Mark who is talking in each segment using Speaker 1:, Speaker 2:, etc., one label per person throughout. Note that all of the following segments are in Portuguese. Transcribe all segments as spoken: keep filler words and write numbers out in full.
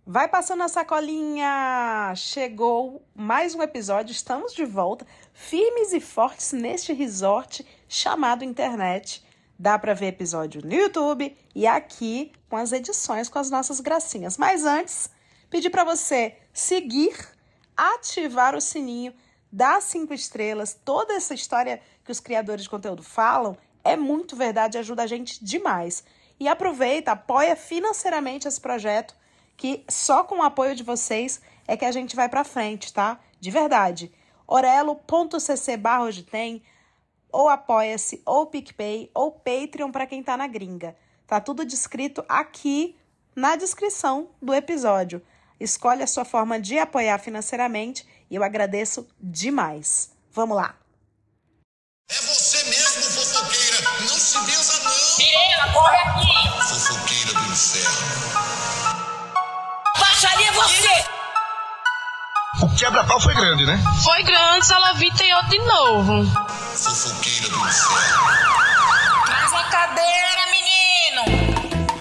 Speaker 1: Vai passando a sacolinha! Chegou mais um episódio, estamos de volta, firmes e fortes neste resort chamado internet. Dá para ver episódio no YouTube e aqui com as edições com as nossas gracinhas. Mas antes, pedir para você seguir, ativar o sininho, dar cinco estrelas. Toda essa história que os criadores de conteúdo falam é muito verdade, ajuda a gente demais. E aproveita, apoia financeiramente esse projeto, que só com o apoio de vocês é que a gente vai pra frente, tá? De verdade. orelo.cc barra hoje tem, ou Apoia-se, ou PicPay, ou Patreon pra quem tá na gringa. Tá tudo descrito aqui na descrição do episódio. Escolhe a sua forma de apoiar financeiramente e eu agradeço demais. Vamos lá.
Speaker 2: É você mesmo, fofoqueira. Não se benza, não.
Speaker 3: Mirela, corre aqui.
Speaker 2: Fofoqueira do inferno.
Speaker 3: Baixaria você!
Speaker 4: O quebra-pau foi grande, né?
Speaker 5: Foi grande, se ela vir tem outro de novo.
Speaker 2: Fofoqueira do inferno.
Speaker 3: Traz a cadeira, menino!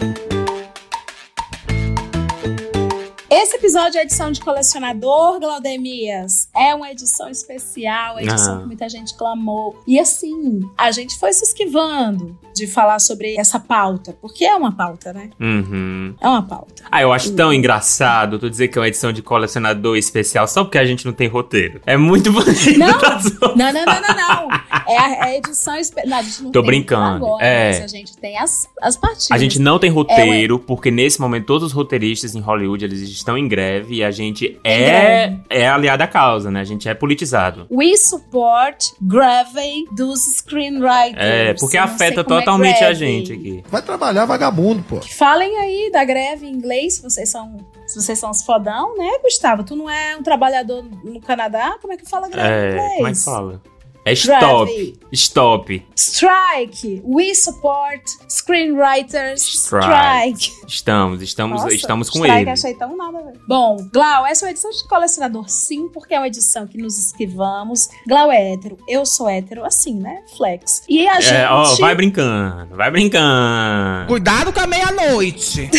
Speaker 1: Esse episódio é edição de colecionador, Glaudemias. É uma edição especial, a edição ah. que muita gente clamou. E assim, a gente foi se esquivando de falar sobre essa pauta, porque é uma pauta, né?
Speaker 6: Uhum.
Speaker 1: É uma pauta.
Speaker 6: Ah, eu acho
Speaker 1: uhum.
Speaker 6: tão engraçado tu dizer que é uma edição de colecionador especial só porque a gente não tem roteiro. É muito bonito.
Speaker 1: Não, não, não, não, não, não. É a, a edição especial. A gente não
Speaker 6: Tô
Speaker 1: tem
Speaker 6: brincando.
Speaker 1: Agora,
Speaker 6: é.
Speaker 1: mas a gente tem as, as partidas.
Speaker 6: A gente não tem roteiro,
Speaker 1: é,
Speaker 6: porque nesse momento todos os roteiristas em Hollywood, eles estão em greve e a gente é, é aliado à causa, né? A gente é politizado.
Speaker 1: We support greve dos screenwriters.
Speaker 6: É, porque
Speaker 1: Eu
Speaker 6: afeta
Speaker 1: totalmente
Speaker 6: totalmente
Speaker 1: é
Speaker 6: a gente aqui.
Speaker 4: Vai trabalhar vagabundo, pô.
Speaker 1: Falem aí da greve em inglês, se vocês são, se vocês são os fodão, né, Gustavo? Tu não é um trabalhador no Canadá? Como é que fala greve
Speaker 6: É,
Speaker 1: em inglês?
Speaker 6: como é que fala? É stop.
Speaker 1: Greve.
Speaker 6: Stop.
Speaker 1: Strike. We support screenwriters.
Speaker 6: Strike.
Speaker 1: Strike.
Speaker 6: Estamos, estamos,
Speaker 1: Nossa,
Speaker 6: estamos com
Speaker 1: strike,
Speaker 6: ele.
Speaker 1: achei tão nada, velho. Bom, Glau, essa é uma edição de colecionador, sim, porque é uma edição que nos esquivamos. Glau é hétero, eu sou hétero, assim, né? Flex. E a gente...
Speaker 6: É, ó, vai brincando, vai brincando.
Speaker 7: Cuidado com a meia-noite.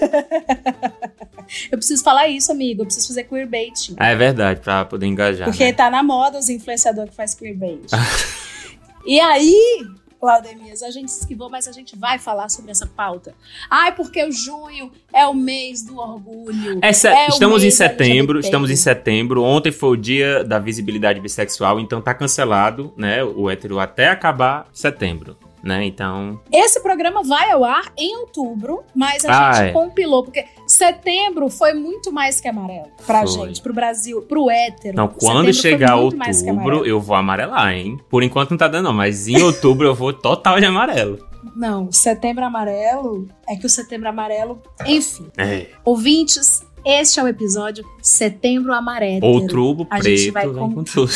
Speaker 1: Eu preciso falar isso, amigo. Eu preciso fazer queerbaiting.
Speaker 6: É verdade, pra poder engajar.
Speaker 1: Porque
Speaker 6: né?
Speaker 1: tá na moda os influenciadores que faz queerbaiting. E aí, Claudemias, a gente se esquivou, mas a gente vai falar sobre essa pauta. Ai, porque o junho é o mês do orgulho.
Speaker 6: Essa,
Speaker 1: é
Speaker 6: estamos em
Speaker 1: mês
Speaker 6: setembro,
Speaker 1: L G B T.
Speaker 6: estamos em setembro. Ontem foi o dia da visibilidade bissexual, então tá cancelado, né, o hétero até acabar setembro. Né, então...
Speaker 1: Esse programa vai ao ar em outubro, mas a
Speaker 6: ah,
Speaker 1: gente
Speaker 6: é.
Speaker 1: compilou, porque setembro foi muito mais que amarelo pra
Speaker 6: Foi.
Speaker 1: gente, pro Brasil, pro hétero.
Speaker 6: Não, quando
Speaker 1: Setembro
Speaker 6: chegar
Speaker 1: foi muito mais que
Speaker 6: outubro,
Speaker 1: amarelo.
Speaker 6: eu vou amarelar, hein? Por enquanto não tá dando não, mas em outubro eu vou total de amarelo.
Speaker 1: Não, setembro amarelo, é que o setembro amarelo, enfim.
Speaker 6: É.
Speaker 1: Ouvintes, este é o episódio Setembro Amarelo.
Speaker 6: Outubro
Speaker 1: a
Speaker 6: preto,
Speaker 1: gente vai
Speaker 6: vem
Speaker 1: com...
Speaker 6: com tudo.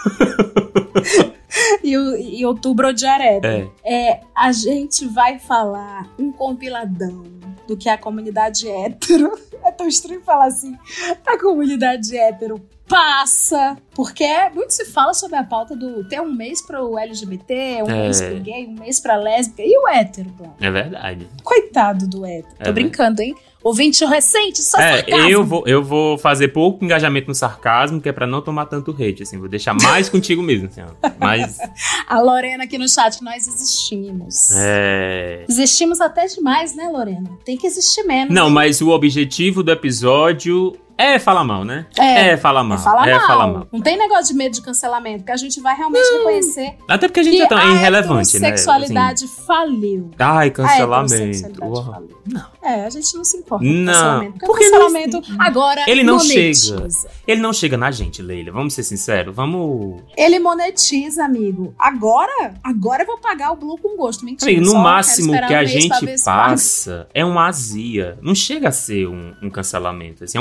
Speaker 1: E, o, e outubro de areto.
Speaker 6: É.
Speaker 1: É, a gente vai falar um compiladão do que a comunidade hétero, é tão estranho falar assim, a comunidade hétero passa, porque muito se fala sobre a pauta do ter um mês pro L G B T, um
Speaker 6: É.
Speaker 1: mês pro gay, um mês pra lésbica, e o hétero, Glau?
Speaker 6: É verdade.
Speaker 1: Coitado do hétero.
Speaker 6: É,
Speaker 1: Tô brincando, hein? Ouvinte recente, só
Speaker 6: É,
Speaker 1: sarcasmo.
Speaker 6: eu vou, eu vou fazer pouco engajamento no sarcasmo, que é pra não tomar tanto hate, assim. Vou deixar mais contigo mesmo, assim, ó. Mas,
Speaker 1: A Lorena aqui no chat, nós existimos.
Speaker 6: é...
Speaker 1: Existimos até demais, né, Lorena? Tem que existir menos.
Speaker 6: Não,
Speaker 1: hein?
Speaker 6: mas o objetivo do episódio é falar mal, né?
Speaker 1: É,
Speaker 6: É falar mal.
Speaker 1: É falar,
Speaker 6: é
Speaker 1: mal.
Speaker 6: falar mal.
Speaker 1: Não tem negócio de medo de cancelamento, porque a gente vai realmente reconhecer
Speaker 6: Até porque a gente
Speaker 1: que
Speaker 6: é tão
Speaker 1: a
Speaker 6: irrelevante, né?
Speaker 1: heterossexualidade faliu.
Speaker 6: Assim, ai,
Speaker 1: A
Speaker 6: cancelamento.
Speaker 1: heterossexualidade
Speaker 6: Uau.
Speaker 1: faliu. É, a gente não se importa com
Speaker 6: Não,
Speaker 1: cancelamento. Porque,
Speaker 6: porque
Speaker 1: o cancelamento agora
Speaker 6: Ele não
Speaker 1: monetiza.
Speaker 6: chega. Ele não chega na gente, Leila. Vamos ser sinceros. Vamos...
Speaker 1: Ele monetiza, amigo. Agora, agora eu vou pagar o Blue com gosto. Mentira.
Speaker 6: Amigo, no
Speaker 1: só
Speaker 6: máximo
Speaker 1: quero
Speaker 6: que
Speaker 1: esperar
Speaker 6: a
Speaker 1: um mês pra
Speaker 6: gente
Speaker 1: ver se paga.
Speaker 6: passa é uma azia. Não chega a ser um, um cancelamento. Assim, é um refluxo.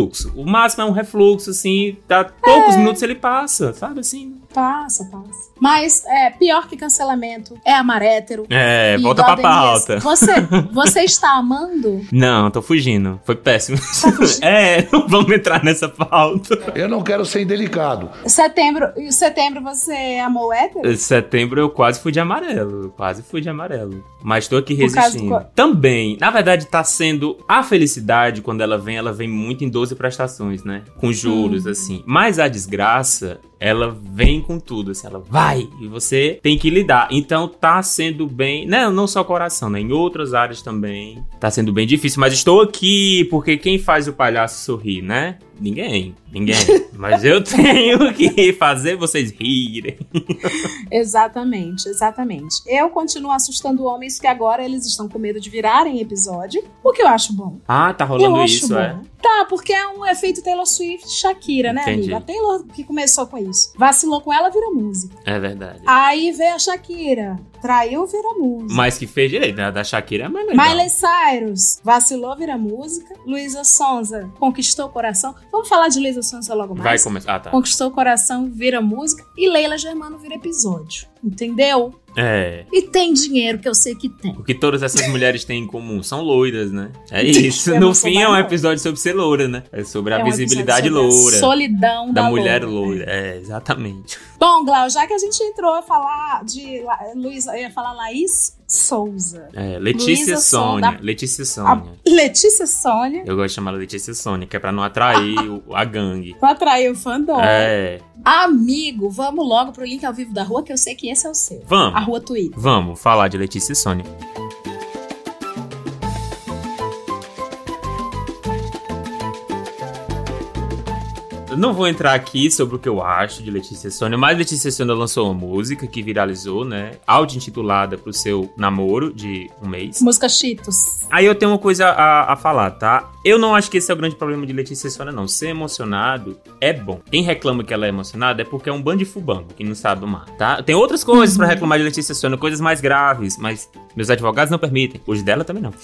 Speaker 6: refluxo. O máximo é um refluxo, assim, dá poucos
Speaker 8: É.
Speaker 6: minutos ele passa, sabe assim?
Speaker 8: Passa, passa. Mas é, pior que cancelamento é amar hétero.
Speaker 6: É,
Speaker 8: E
Speaker 6: volta pra
Speaker 8: igual a Denise,
Speaker 6: pauta.
Speaker 8: Você, você está amando?
Speaker 6: Não, tô fugindo. Foi péssimo. É, não vamos entrar nessa pauta.
Speaker 4: Eu não quero ser indelicado.
Speaker 8: Setembro, em setembro você amou hétero?
Speaker 6: Setembro eu quase fui de amarelo. Quase fui de amarelo. Mas tô aqui
Speaker 8: Por causa
Speaker 6: resistindo.
Speaker 8: do-
Speaker 6: Também, na verdade, tá sendo. A felicidade, quando ela vem, ela vem muito em doze prestações, né? Com juros,
Speaker 8: Hum.
Speaker 6: assim. Mas a desgraça, ela vem com tudo, assim. Ela vai e você tem que lidar. Então tá sendo bem. Não, não só coração, né? Em outras áreas também. Tá sendo bem difícil. Mas estou aqui porque quem faz o palhaço sorrir, né? Ninguém, ninguém. Mas eu tenho que fazer vocês rirem.
Speaker 8: Exatamente, exatamente. Eu continuo assustando homens que agora eles estão com medo de virarem episódio, o que eu acho bom.
Speaker 6: Ah, tá
Speaker 8: Eu
Speaker 6: rolando
Speaker 8: acho
Speaker 6: isso,
Speaker 8: bom.
Speaker 6: é?
Speaker 8: Tá, porque é um efeito Taylor Swift e Shakira, né,
Speaker 6: Entendi.
Speaker 8: amiga? A Taylor que começou com isso. Vacilou com ela, vira música.
Speaker 6: É verdade.
Speaker 8: Aí veio a Shakira, traiu, vira música.
Speaker 6: Mas que fez direito, né? A da Shakira é mais legal.
Speaker 8: Miley Cyrus, vacilou, vira música. Luísa Sonza, conquistou o coração. Vamos falar de Luísa Sonza logo mais.
Speaker 6: Vai começar. Ah, tá.
Speaker 8: Conquistou o coração, vira música. E Leila Germano vira episódio. Entendeu?
Speaker 6: É.
Speaker 8: E tem dinheiro, que eu sei que tem.
Speaker 6: O que todas essas mulheres têm em comum são loiras, né? É isso.
Speaker 8: Eu
Speaker 6: No
Speaker 8: não sou
Speaker 6: fim é um
Speaker 8: mais
Speaker 6: episódio sobre ser loura, né? É sobre a
Speaker 8: É um
Speaker 6: visibilidade
Speaker 8: episódio sobre a
Speaker 6: loura.
Speaker 8: solidão
Speaker 6: da,
Speaker 8: da
Speaker 6: mulher
Speaker 8: loura.
Speaker 6: loura. É, exatamente.
Speaker 8: Bom, Glau, já que a gente entrou a falar de La- Luiz, eu ia falar Laís Souza.
Speaker 6: É, Letícia
Speaker 8: Luísa
Speaker 6: Sônia.
Speaker 8: Sonda.
Speaker 6: Letícia
Speaker 8: A
Speaker 6: Sônia.
Speaker 8: Letícia Sônia.
Speaker 6: Eu gosto de chamar ela Letícia Sônia, que é pra não atrair o- a gangue.
Speaker 8: Pra atrair o fandom.
Speaker 6: É.
Speaker 8: Amigo, vamos logo pro link ao vivo da rua, que eu sei que esse é o seu.
Speaker 6: Vamos.
Speaker 8: A rua Twitter.
Speaker 6: Vamos falar de Letícia Sônia. Eu não vou entrar aqui sobre o que eu acho de Letícia Sônia, mas Letícia Sônia lançou uma música que viralizou, né? Auto-intitulada pro seu namoro de um mês.
Speaker 8: Música Cheetos.
Speaker 6: Aí eu tenho uma coisa a, a falar, tá? Eu não acho que esse é o grande problema de Letícia Sônia, não. Ser emocionado é bom. Quem reclama que ela é emocionada é porque é um bando de fubango, que não sabe amar, tá? Tem outras coisas pra reclamar de Letícia Sônia, coisas mais graves, mas meus advogados não permitem. Os dela também não.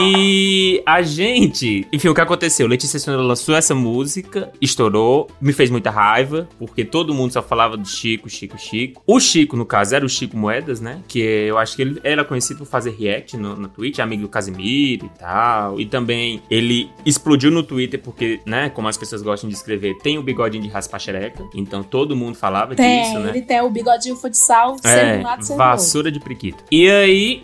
Speaker 6: E a gente... Enfim, o que aconteceu? Letícia Sônia lançou essa música, estourou, me fez muita raiva, porque todo mundo só falava do Chico, Chico, Chico. O Chico, no caso, era o Chico Moedas, né? Que eu acho que ele era conhecido por fazer react no, no Twitch, amigo do Casimiro e tal. E também ele explodiu no Twitter porque, né, como as pessoas gostam de escrever, tem o bigodinho de raspar xereca. Então todo mundo falava
Speaker 8: Tem,
Speaker 6: disso, né?
Speaker 8: ele tem o bigodinho futsal,
Speaker 6: É,
Speaker 8: sempre um lado, sempre do outro.
Speaker 6: vassoura de priquito. E aí,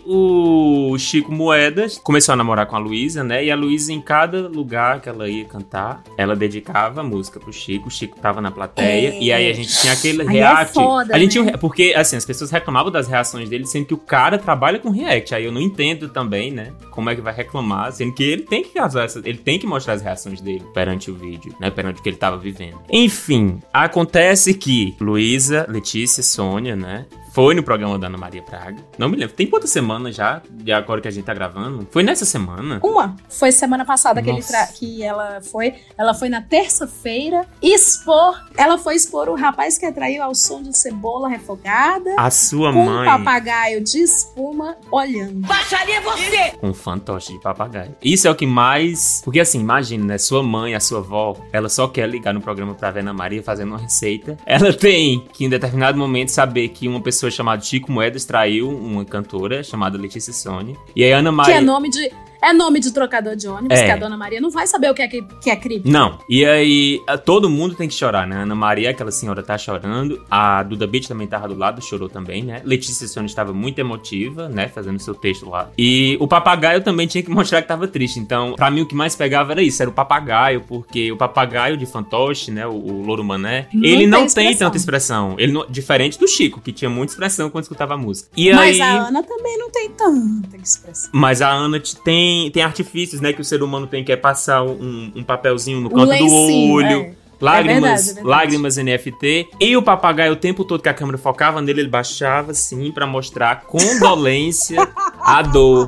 Speaker 6: o Chico Moedas começou a namorar com a Luísa, né? E a Luísa, em cada lugar que ela ia cantar, ela dedicava a música pro Chico. O Chico tava na plateia.
Speaker 8: É.
Speaker 6: E aí a gente tinha aquele
Speaker 8: Aí
Speaker 6: react.
Speaker 8: é foda,
Speaker 6: a gente
Speaker 8: né?
Speaker 6: tinha um re- Porque, assim, as pessoas reclamavam das reações dele, sendo que o cara trabalha com react. Aí eu não entendo também, né? Como é que vai reclamar, sendo que ele tem que casar essa, ele tem que mostrar as reações dele perante o vídeo, né? Perante o que ele tava vivendo. Enfim, acontece que Luísa, Letícia, Sônia, né? Foi no programa da Ana Maria Braga. Não me lembro. Tem quantas semanas já, de agora que a gente tá gravando? Foi nessa semana?
Speaker 8: Uma. Foi semana passada que, ele
Speaker 6: Nossa.
Speaker 8: tra- que ela foi. Ela foi na terça-feira expor. Ela foi expor o rapaz que atraiu ao som de cebola refogada.
Speaker 6: A sua
Speaker 8: Com
Speaker 6: mãe...
Speaker 8: um papagaio de espuma olhando.
Speaker 3: Baixaria você!
Speaker 6: Com um fantoche de papagaio. Isso é o que mais... Porque assim, imagina, né? Sua mãe, a sua avó, ela só quer ligar no programa pra ver Ana Maria fazendo uma receita. Ela tem que, em determinado momento, saber que uma pessoa chamada Chico Moedas traiu uma cantora chamada Letícia Sônia. E aí Ana
Speaker 8: Que
Speaker 6: Maria...
Speaker 8: é nome de. É nome de trocador de ônibus,
Speaker 6: É.
Speaker 8: que a Dona Maria não vai saber o que é, que, que é crime.
Speaker 6: Não. E aí, a- todo mundo tem que chorar, né? Ana Maria, aquela senhora, tá chorando. A Duda Beat também tava do lado, chorou também, né? Letícia Sônia estava muito emotiva, né? Fazendo seu texto lá. E o papagaio também tinha que mostrar que tava triste. Então, pra mim, o que mais pegava era isso, era o papagaio, porque o papagaio de fantoche, né? O, o Louro Mané,
Speaker 8: Não
Speaker 6: ele
Speaker 8: tem
Speaker 6: não tem
Speaker 8: expressão.
Speaker 6: tanta expressão. Ele não- diferente do Chico, que tinha muita expressão quando escutava a música. E
Speaker 8: Mas
Speaker 6: aí...
Speaker 8: a Ana também não tem tanta expressão.
Speaker 6: Mas a Ana t- tem, tem artifícios, né, que o ser humano tem, que é passar um, um papelzinho no
Speaker 8: Um
Speaker 6: canto do
Speaker 8: lencinho,
Speaker 6: olho.
Speaker 8: é.
Speaker 6: Lágrimas,
Speaker 8: É verdade, é verdade.
Speaker 6: lágrimas N F T. E o papagaio, o tempo todo que a câmera focava nele, ele baixava assim pra mostrar condolência à dor.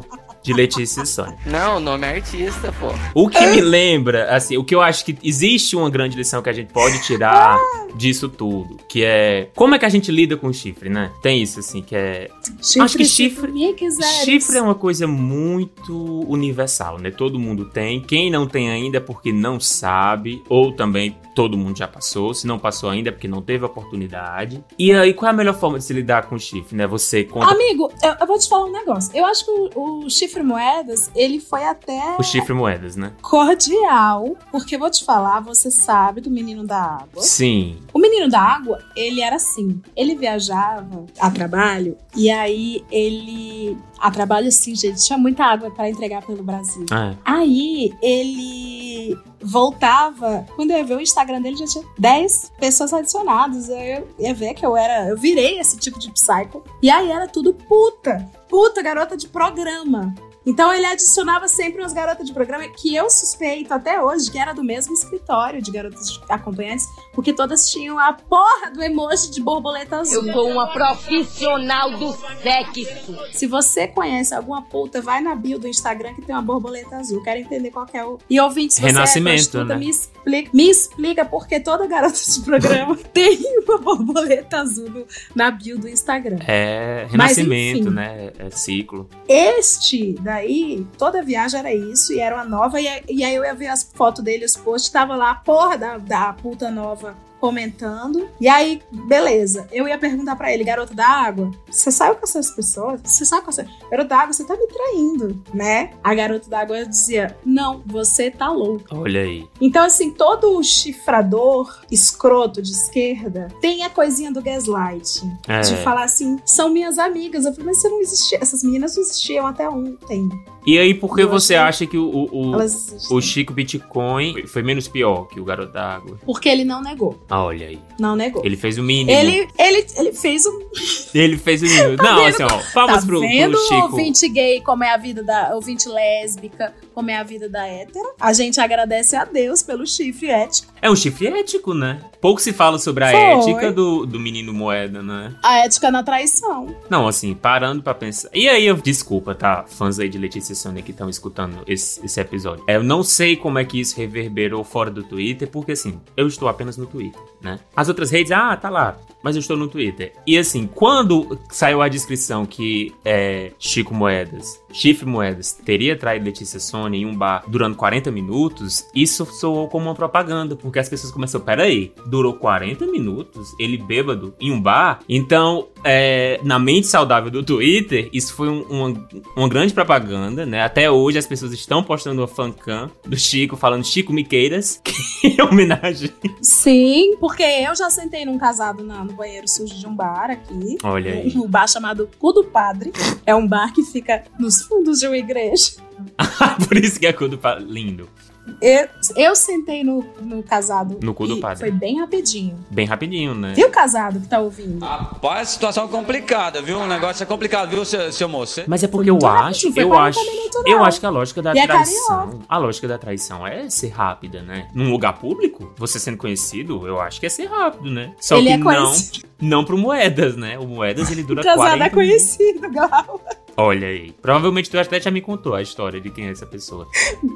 Speaker 6: de Letícia e Sônia.
Speaker 9: Não, o nome é artista, pô.
Speaker 6: O que me lembra, assim, o que eu acho que existe uma grande lição que a gente pode tirar disso tudo, que é como é que a gente lida com o chifre, né? Tem isso, assim, que é...
Speaker 8: Chifre,
Speaker 6: acho que chifre...
Speaker 8: chifre,
Speaker 6: chifre é uma coisa muito universal, né? Todo mundo tem. Quem não tem ainda é porque não sabe, ou também todo mundo já passou. Se não passou ainda é porque não teve oportunidade. E aí, qual é a melhor forma de se lidar com o chifre, né? Você conta...
Speaker 8: Amigo, eu, eu vou te falar um negócio. Eu acho que o, o chifre moedas, ele foi até...
Speaker 6: O chifre moedas, né?
Speaker 8: cordial, porque eu vou te falar, você sabe do Menino da Água.
Speaker 6: Sim.
Speaker 8: O Menino da Água, ele era assim, ele viajava a trabalho e aí ele... A trabalho assim, gente, tinha muita água pra entregar pelo Brasil.
Speaker 6: É.
Speaker 8: Aí ele voltava, quando eu ia ver o Instagram dele, já tinha dez pessoas adicionadas. Eu ia ver que eu era, eu virei esse tipo de psycho. E aí era tudo puta, puta, garota de programa. Então ele adicionava sempre umas garotas de programa que eu suspeito até hoje que era do mesmo escritório de garotas acompanhantes, porque todas tinham a porra do emoji de borboleta azul.
Speaker 10: Eu sou uma profissional do sexo.
Speaker 8: Se você conhece alguma puta, vai na bio do Instagram que tem uma borboleta azul. Quero entender qual que é o... E ouvinte, se você
Speaker 6: Renascimento,
Speaker 8: é prostituta,
Speaker 6: né?
Speaker 8: me explica, me explica porque toda garota de programa tem uma borboleta azul no, na bio do Instagram.
Speaker 6: É renascimento,
Speaker 8: Mas,
Speaker 6: né? É ciclo.
Speaker 8: Este daí, toda viagem era isso, e era uma nova, e, e aí eu ia ver as fotos dele, os posts, tava lá a porra da, da puta nova comentando, e aí, beleza, eu ia perguntar pra ele, garoto da água, você saiu com essas pessoas? Você saiu com essa... Garoto da água, você tá me traindo, né? A garota da água dizia, não, você tá louco.
Speaker 6: Olha aí.
Speaker 8: Então, assim, todo chifrador escroto de esquerda tem a coisinha do gaslighting.
Speaker 6: É.
Speaker 8: De falar assim, são minhas amigas. Eu falei, mas você não existia. Essas meninas não existiam até ontem.
Speaker 6: E aí, por que
Speaker 8: Eu
Speaker 6: você
Speaker 8: achei-
Speaker 6: acha que o, o, o,
Speaker 8: Elas existem.
Speaker 6: o Chico Bitcoin foi menos pior que o Garoto da Água?
Speaker 8: Porque ele não negou.
Speaker 6: Ah, olha aí.
Speaker 8: Não negou.
Speaker 6: Ele fez o mínimo.
Speaker 8: Ele, ele, ele fez um...
Speaker 6: Ele fez o mínimo. Não, assim, ó. Palmas
Speaker 8: Tá
Speaker 6: pro,
Speaker 8: vendo
Speaker 6: pro
Speaker 8: o
Speaker 6: Chico.
Speaker 8: ouvinte gay, como é a vida da... Ouvinte lésbica, como é a vida da hétera? A gente agradece a Deus pelo chifre ético.
Speaker 6: É um chifre ético, né? Pouco se fala sobre a
Speaker 8: Foi.
Speaker 6: ética do, do menino moeda, né?
Speaker 8: A ética na traição.
Speaker 6: Não, assim, parando pra pensar. E aí, eu desculpa, tá? Fãs aí de Letícia e Sônia que estão escutando esse, esse episódio. Eu não sei como é que isso reverberou fora do Twitter, porque assim, eu estou apenas no Twitter, né? As outras redes, ah, tá lá. Mas eu estou no Twitter. E assim, quando saiu a descrição que é, Chico Moedas, Chifre Moedas, teria traído Letícia e Sônia em um bar durante quarenta minutos, isso soou como uma propaganda, porque as pessoas começaram, peraí, durou quarenta minutos? Ele bêbado em um bar? Então, é, na mente saudável do Twitter, isso foi um, uma, uma grande propaganda, né? Até hoje as pessoas estão postando uma fancam do Chico, falando Chico Miqueiras, em homenagem.
Speaker 8: Sim, porque eu já sentei num casado na, no banheiro sujo de um bar aqui.
Speaker 6: Olha aí.
Speaker 8: Um bar chamado Cu do Padre. É um bar que fica nos fundos de uma igreja.
Speaker 6: Por isso que é tudo pa- lindo.
Speaker 8: Eu, eu sentei no, no casado.
Speaker 6: No cu do
Speaker 8: e
Speaker 6: padre.
Speaker 8: Foi bem rapidinho.
Speaker 6: Bem rapidinho, né?
Speaker 8: Viu, casado, que tá ouvindo?
Speaker 11: Rapaz, situação complicada, viu? O negócio é complicado, viu, seu, seu moço?
Speaker 6: Mas é porque eu
Speaker 8: muito
Speaker 6: acho,
Speaker 8: rapidinho, foi
Speaker 6: eu
Speaker 8: quarenta
Speaker 6: acho,
Speaker 8: minutos, não.
Speaker 6: eu acho que a lógica da
Speaker 8: E é
Speaker 6: traição,
Speaker 8: carioca.
Speaker 6: a lógica da traição é ser rápida, né? Num lugar público, você sendo conhecido, eu acho que é ser rápido, né? Só
Speaker 8: Ele
Speaker 6: que
Speaker 8: é
Speaker 6: não,
Speaker 8: conhecido.
Speaker 6: não pro Moedas, né? O Moedas ele dura
Speaker 8: O casado
Speaker 6: quarenta
Speaker 8: é conhecido, Glau.
Speaker 6: Olha aí. Provavelmente tu até já me contou a história de quem é essa pessoa.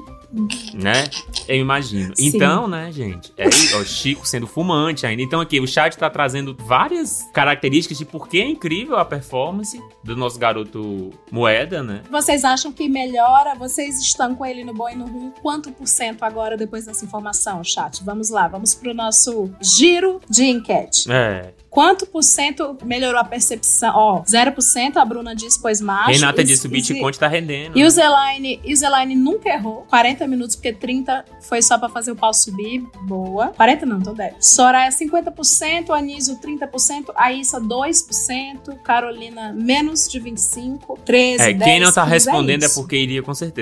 Speaker 6: Né? Eu imagino.
Speaker 8: Sim.
Speaker 6: Então, né, gente? É ó, Chico sendo fumante ainda. Então aqui, o chat tá trazendo várias características de por que é incrível a performance do nosso garoto Moeda, né?
Speaker 8: Vocês acham que melhora? Vocês estão com ele no bom e no ruim? Quanto por cento agora depois dessa informação, chat? Vamos lá, vamos pro nosso giro de enquete.
Speaker 6: É.
Speaker 8: Quanto por cento melhorou a percepção? Ó, zero por cento a Bruna diz, pois macho.
Speaker 6: Renata
Speaker 8: E-
Speaker 6: disse o
Speaker 8: e-
Speaker 6: Bitcoin tá rendendo.
Speaker 8: E o Zelaine, e o Zelaine nunca errou. quarenta minutos, porque trinta foi só pra fazer o pau subir. Boa. quarenta não, então dez. Soraya, cinquenta por cento. Anísio, trinta por cento. Aissa, dois por cento. Carolina, menos de vinte e cinco por cento. treze por cento,
Speaker 6: É, quem não tá
Speaker 8: dez por cento.
Speaker 6: respondendo é,
Speaker 8: isso.
Speaker 6: porque iria com certeza,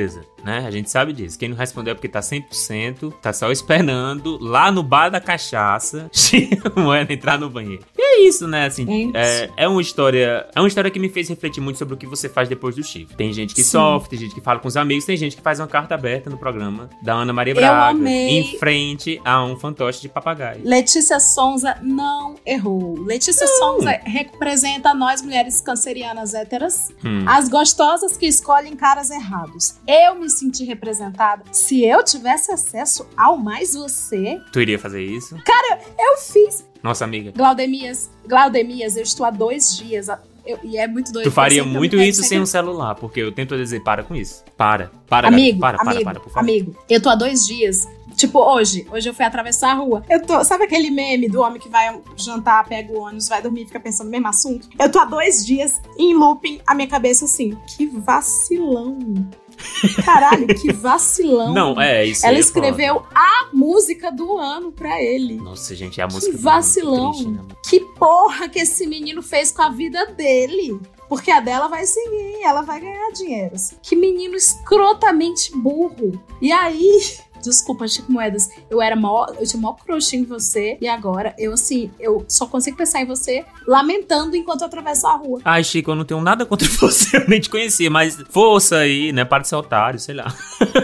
Speaker 6: né? A gente sabe disso. Quem não respondeu é porque tá cem por cento, tá só esperando lá no bar da cachaça, Moeda entrar no banheiro. E é isso, né? Assim, é, é uma história, é uma história que me fez refletir muito sobre o que você faz depois do chifre. Tem gente que Sim. sofre, tem gente que fala com os amigos, tem gente que faz uma carta aberta no programa da Ana Maria Braga, em frente a um fantoche de papagaio.
Speaker 8: Letícia Sonza não errou. Letícia não. Sonza representa nós, mulheres cancerianas héteras, hum. as gostosas que escolhem caras errados. Eu me senti representada. Se eu tivesse acesso ao Mais Você...
Speaker 6: Tu iria fazer isso?
Speaker 8: Cara, eu fiz...
Speaker 6: Nossa amiga.
Speaker 8: Glaudemias, Glaudemias, eu estou há dois dias... Eu, e é muito doido.
Speaker 6: Tu faria muito isso sem um celular, porque eu tento dizer, para com isso. Para, para,
Speaker 8: amigo,
Speaker 6: para,
Speaker 8: amigo,
Speaker 6: para, para, por favor.
Speaker 8: Amigo, eu tô há dois dias... Tipo, hoje, hoje eu fui atravessar a rua. Eu tô, sabe aquele meme do homem que vai jantar, pega o ônibus, vai dormir e fica pensando no mesmo assunto? Eu tô há dois dias em looping, a minha cabeça assim, que vacilão. Caralho, que vacilão.
Speaker 6: Não, é isso.
Speaker 8: Ela escreveu foda. a música do ano pra ele.
Speaker 6: Nossa, gente, é a música
Speaker 8: que
Speaker 6: do
Speaker 8: vacilão.
Speaker 6: ano. Que vacilão.
Speaker 8: Que porra que esse menino fez com a vida dele. Porque a dela vai seguir, ela vai ganhar dinheiro. Que menino escrotamente burro. E aí... Desculpa, Chico Moedas, eu era mó, eu tinha mó crush em você e agora eu, assim, eu só consigo pensar em você lamentando enquanto eu atravesso a rua.
Speaker 6: Ai, Chico, eu não tenho nada contra você, eu nem te conhecia, mas força aí, né, para de ser otário, sei lá.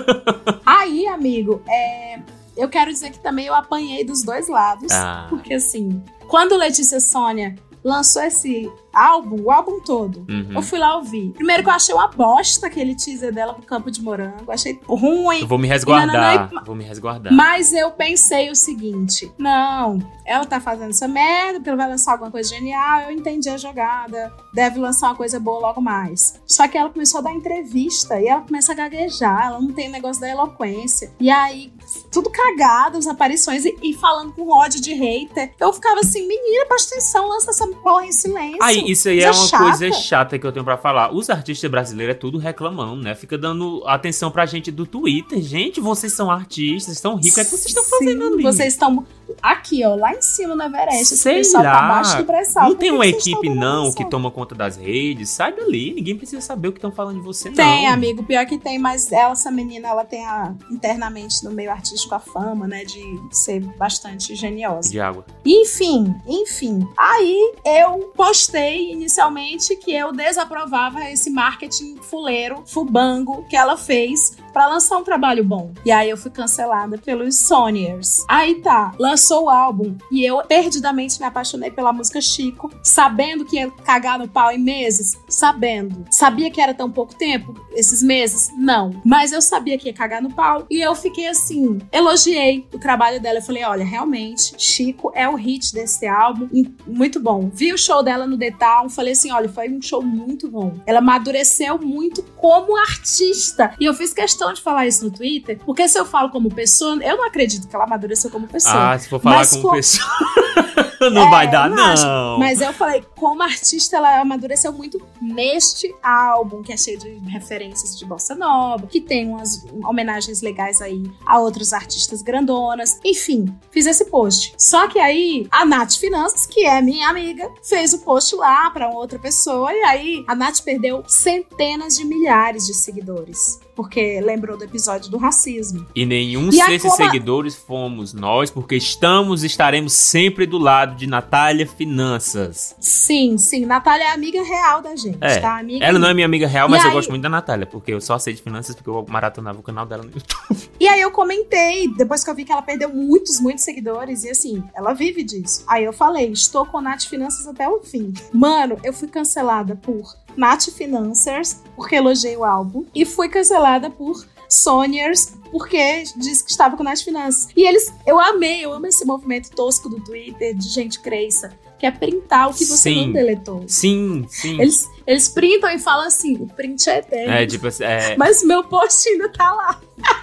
Speaker 8: Aí, amigo, é, eu quero dizer que também eu apanhei dos dois lados,
Speaker 6: ah.
Speaker 8: porque assim, quando Letícia Sônia lançou esse álbum, o álbum todo,
Speaker 6: uhum.
Speaker 8: eu fui lá ouvir. Primeiro que eu achei uma bosta aquele teaser dela pro Campo de Morango, achei ruim.
Speaker 6: Eu vou me resguardar, e... vou me resguardar.
Speaker 8: Mas eu pensei o seguinte, não, ela tá fazendo essa merda, porque ela vai lançar alguma coisa genial, eu entendi a jogada, deve lançar uma coisa boa logo mais. Só que ela começou a dar entrevista, e ela começa a gaguejar, ela não tem o negócio da eloquência. E aí, tudo cagado, as aparições, e, e falando com ódio de hater. Eu ficava assim, menina, presta atenção, lança essa porra em silêncio.
Speaker 6: Aí, isso aí é uma chata. coisa chata que eu tenho pra falar. Os artistas brasileiros é tudo reclamando, né? Fica dando atenção pra gente do Twitter. Gente, vocês são artistas, estão ricos. É que vocês estão fazendo ali.
Speaker 8: Vocês estão aqui, ó, lá em cima no Everest.
Speaker 6: Sei
Speaker 8: pessoal
Speaker 6: lá.
Speaker 8: Tá abaixo do pré-sal.
Speaker 6: Não tem uma equipe, não, que toma conta das redes. Sai dali. Ninguém precisa saber o que estão falando de você, não.
Speaker 8: Tem, amigo. Pior que tem, mas ela, essa menina, ela tem a, internamente no meio artístico a fama, né, de ser bastante geniosa.
Speaker 6: De água.
Speaker 8: Enfim, enfim. Aí eu postei inicialmente que eu desaprovava esse marketing fuleiro, fubango, que ela fez pra lançar um trabalho bom. E aí eu fui cancelada pelos Sonyers. Aí tá, lançou o álbum e eu perdidamente me apaixonei pela música Chico, sabendo que ia cagar no pau em meses, sabendo. Sabia que era tão pouco tempo, esses meses? Não. Mas eu sabia que ia cagar no pau e eu fiquei assim, elogiei o trabalho dela. Eu falei, olha, realmente, Chico é o hit desse álbum, muito bom. Vi o show dela no The Town, falei assim, olha, foi um show muito bom. Ela amadureceu muito como artista. E eu fiz questão de falar isso no Twitter, porque se eu falo como pessoa, eu não acredito que ela amadureceu como pessoa.
Speaker 6: Ah, se for falar como com... pessoa, não é, vai dar, não.
Speaker 8: não. Mas eu falei, como artista, ela amadureceu muito neste álbum, que é cheio de referências de bossa nova, que tem umas homenagens legais aí a outros artistas grandonas. Enfim, fiz esse post. Só que aí, a Nath Finanças, que é minha amiga, fez o post lá pra outra pessoa, e aí a Nath perdeu centenas de milhares de seguidores. Porque lembrou do episódio do racismo.
Speaker 6: E nenhum
Speaker 8: e
Speaker 6: desses coma... seguidores fomos nós, porque estamos e estaremos sempre do lado de Natália Finanças.
Speaker 8: Sim, sim. Natália é amiga real da gente,
Speaker 6: é.
Speaker 8: tá? Amiga
Speaker 6: Ela não é minha amiga real, mas
Speaker 8: e
Speaker 6: eu
Speaker 8: aí...
Speaker 6: gosto muito da Natália, porque eu só sei de finanças porque eu maratonava o canal dela no YouTube.
Speaker 8: E aí eu comentei, depois que eu vi que ela perdeu muitos, muitos seguidores, e assim, ela vive disso. Aí eu falei, estou com Nath Finanças até o fim. Mano, eu fui cancelada por Nath Financers, porque elogiei o álbum, e fui cancelada por Sonyers, porque disse que estava com Nath Finanças. E eles, eu amei, eu amo esse movimento tosco do Twitter, de gente crença, que é printar o que você
Speaker 6: sim,
Speaker 8: não deletou.
Speaker 6: Sim, sim.
Speaker 8: Eles, eles printam e falam assim, o print é eterno.
Speaker 6: É, tipo assim, é...
Speaker 8: Mas meu post ainda tá lá.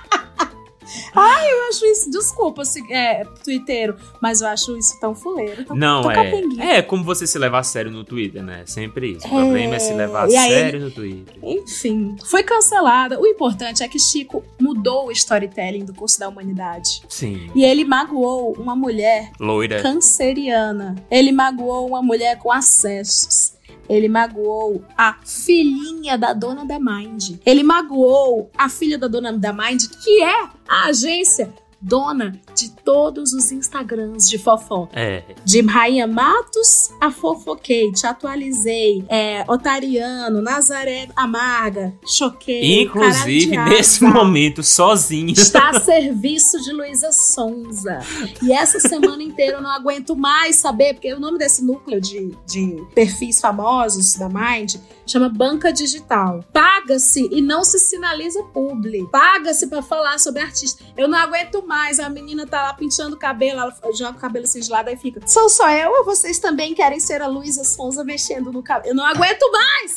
Speaker 8: Ai, eu acho isso, desculpa, é, twitteiro, mas eu acho isso tão fuleiro. Tão,
Speaker 6: não,
Speaker 8: tão
Speaker 6: é. É como você se levar a sério no Twitter, né? Sempre isso. O é, problema é se levar a sério aí, no Twitter.
Speaker 8: Enfim, foi cancelada. O importante é que Chico mudou o storytelling do curso da humanidade.
Speaker 6: Sim.
Speaker 8: E ele magoou uma mulher
Speaker 6: loira,
Speaker 8: canceriana. Ele magoou uma mulher com acessos. Ele magoou a filhinha da dona da Mind. Ele magoou a filha da dona da Mind, que é a agência dona de todos os Instagrams de fofoca.
Speaker 6: É.
Speaker 8: De Rainha Matos a Fofoquei, Te Atualizei, é, Otariano, Nazaré Amarga, Choquei.
Speaker 6: Inclusive, nesse momento, sozinha.
Speaker 8: Está a serviço de Luísa Sonza. E essa semana inteira eu não aguento mais saber, porque o nome desse núcleo de, de perfis famosos da Mind chama Banca Digital. Paga-se e não se sinaliza publi. Paga-se pra falar sobre artista. Eu não aguento mais. A menina tá lá pintando o cabelo, ela joga o cabelo assim de lado e fica: sou só eu ou vocês também querem ser a Luísa Sonza mexendo no cabelo? Eu não aguento mais!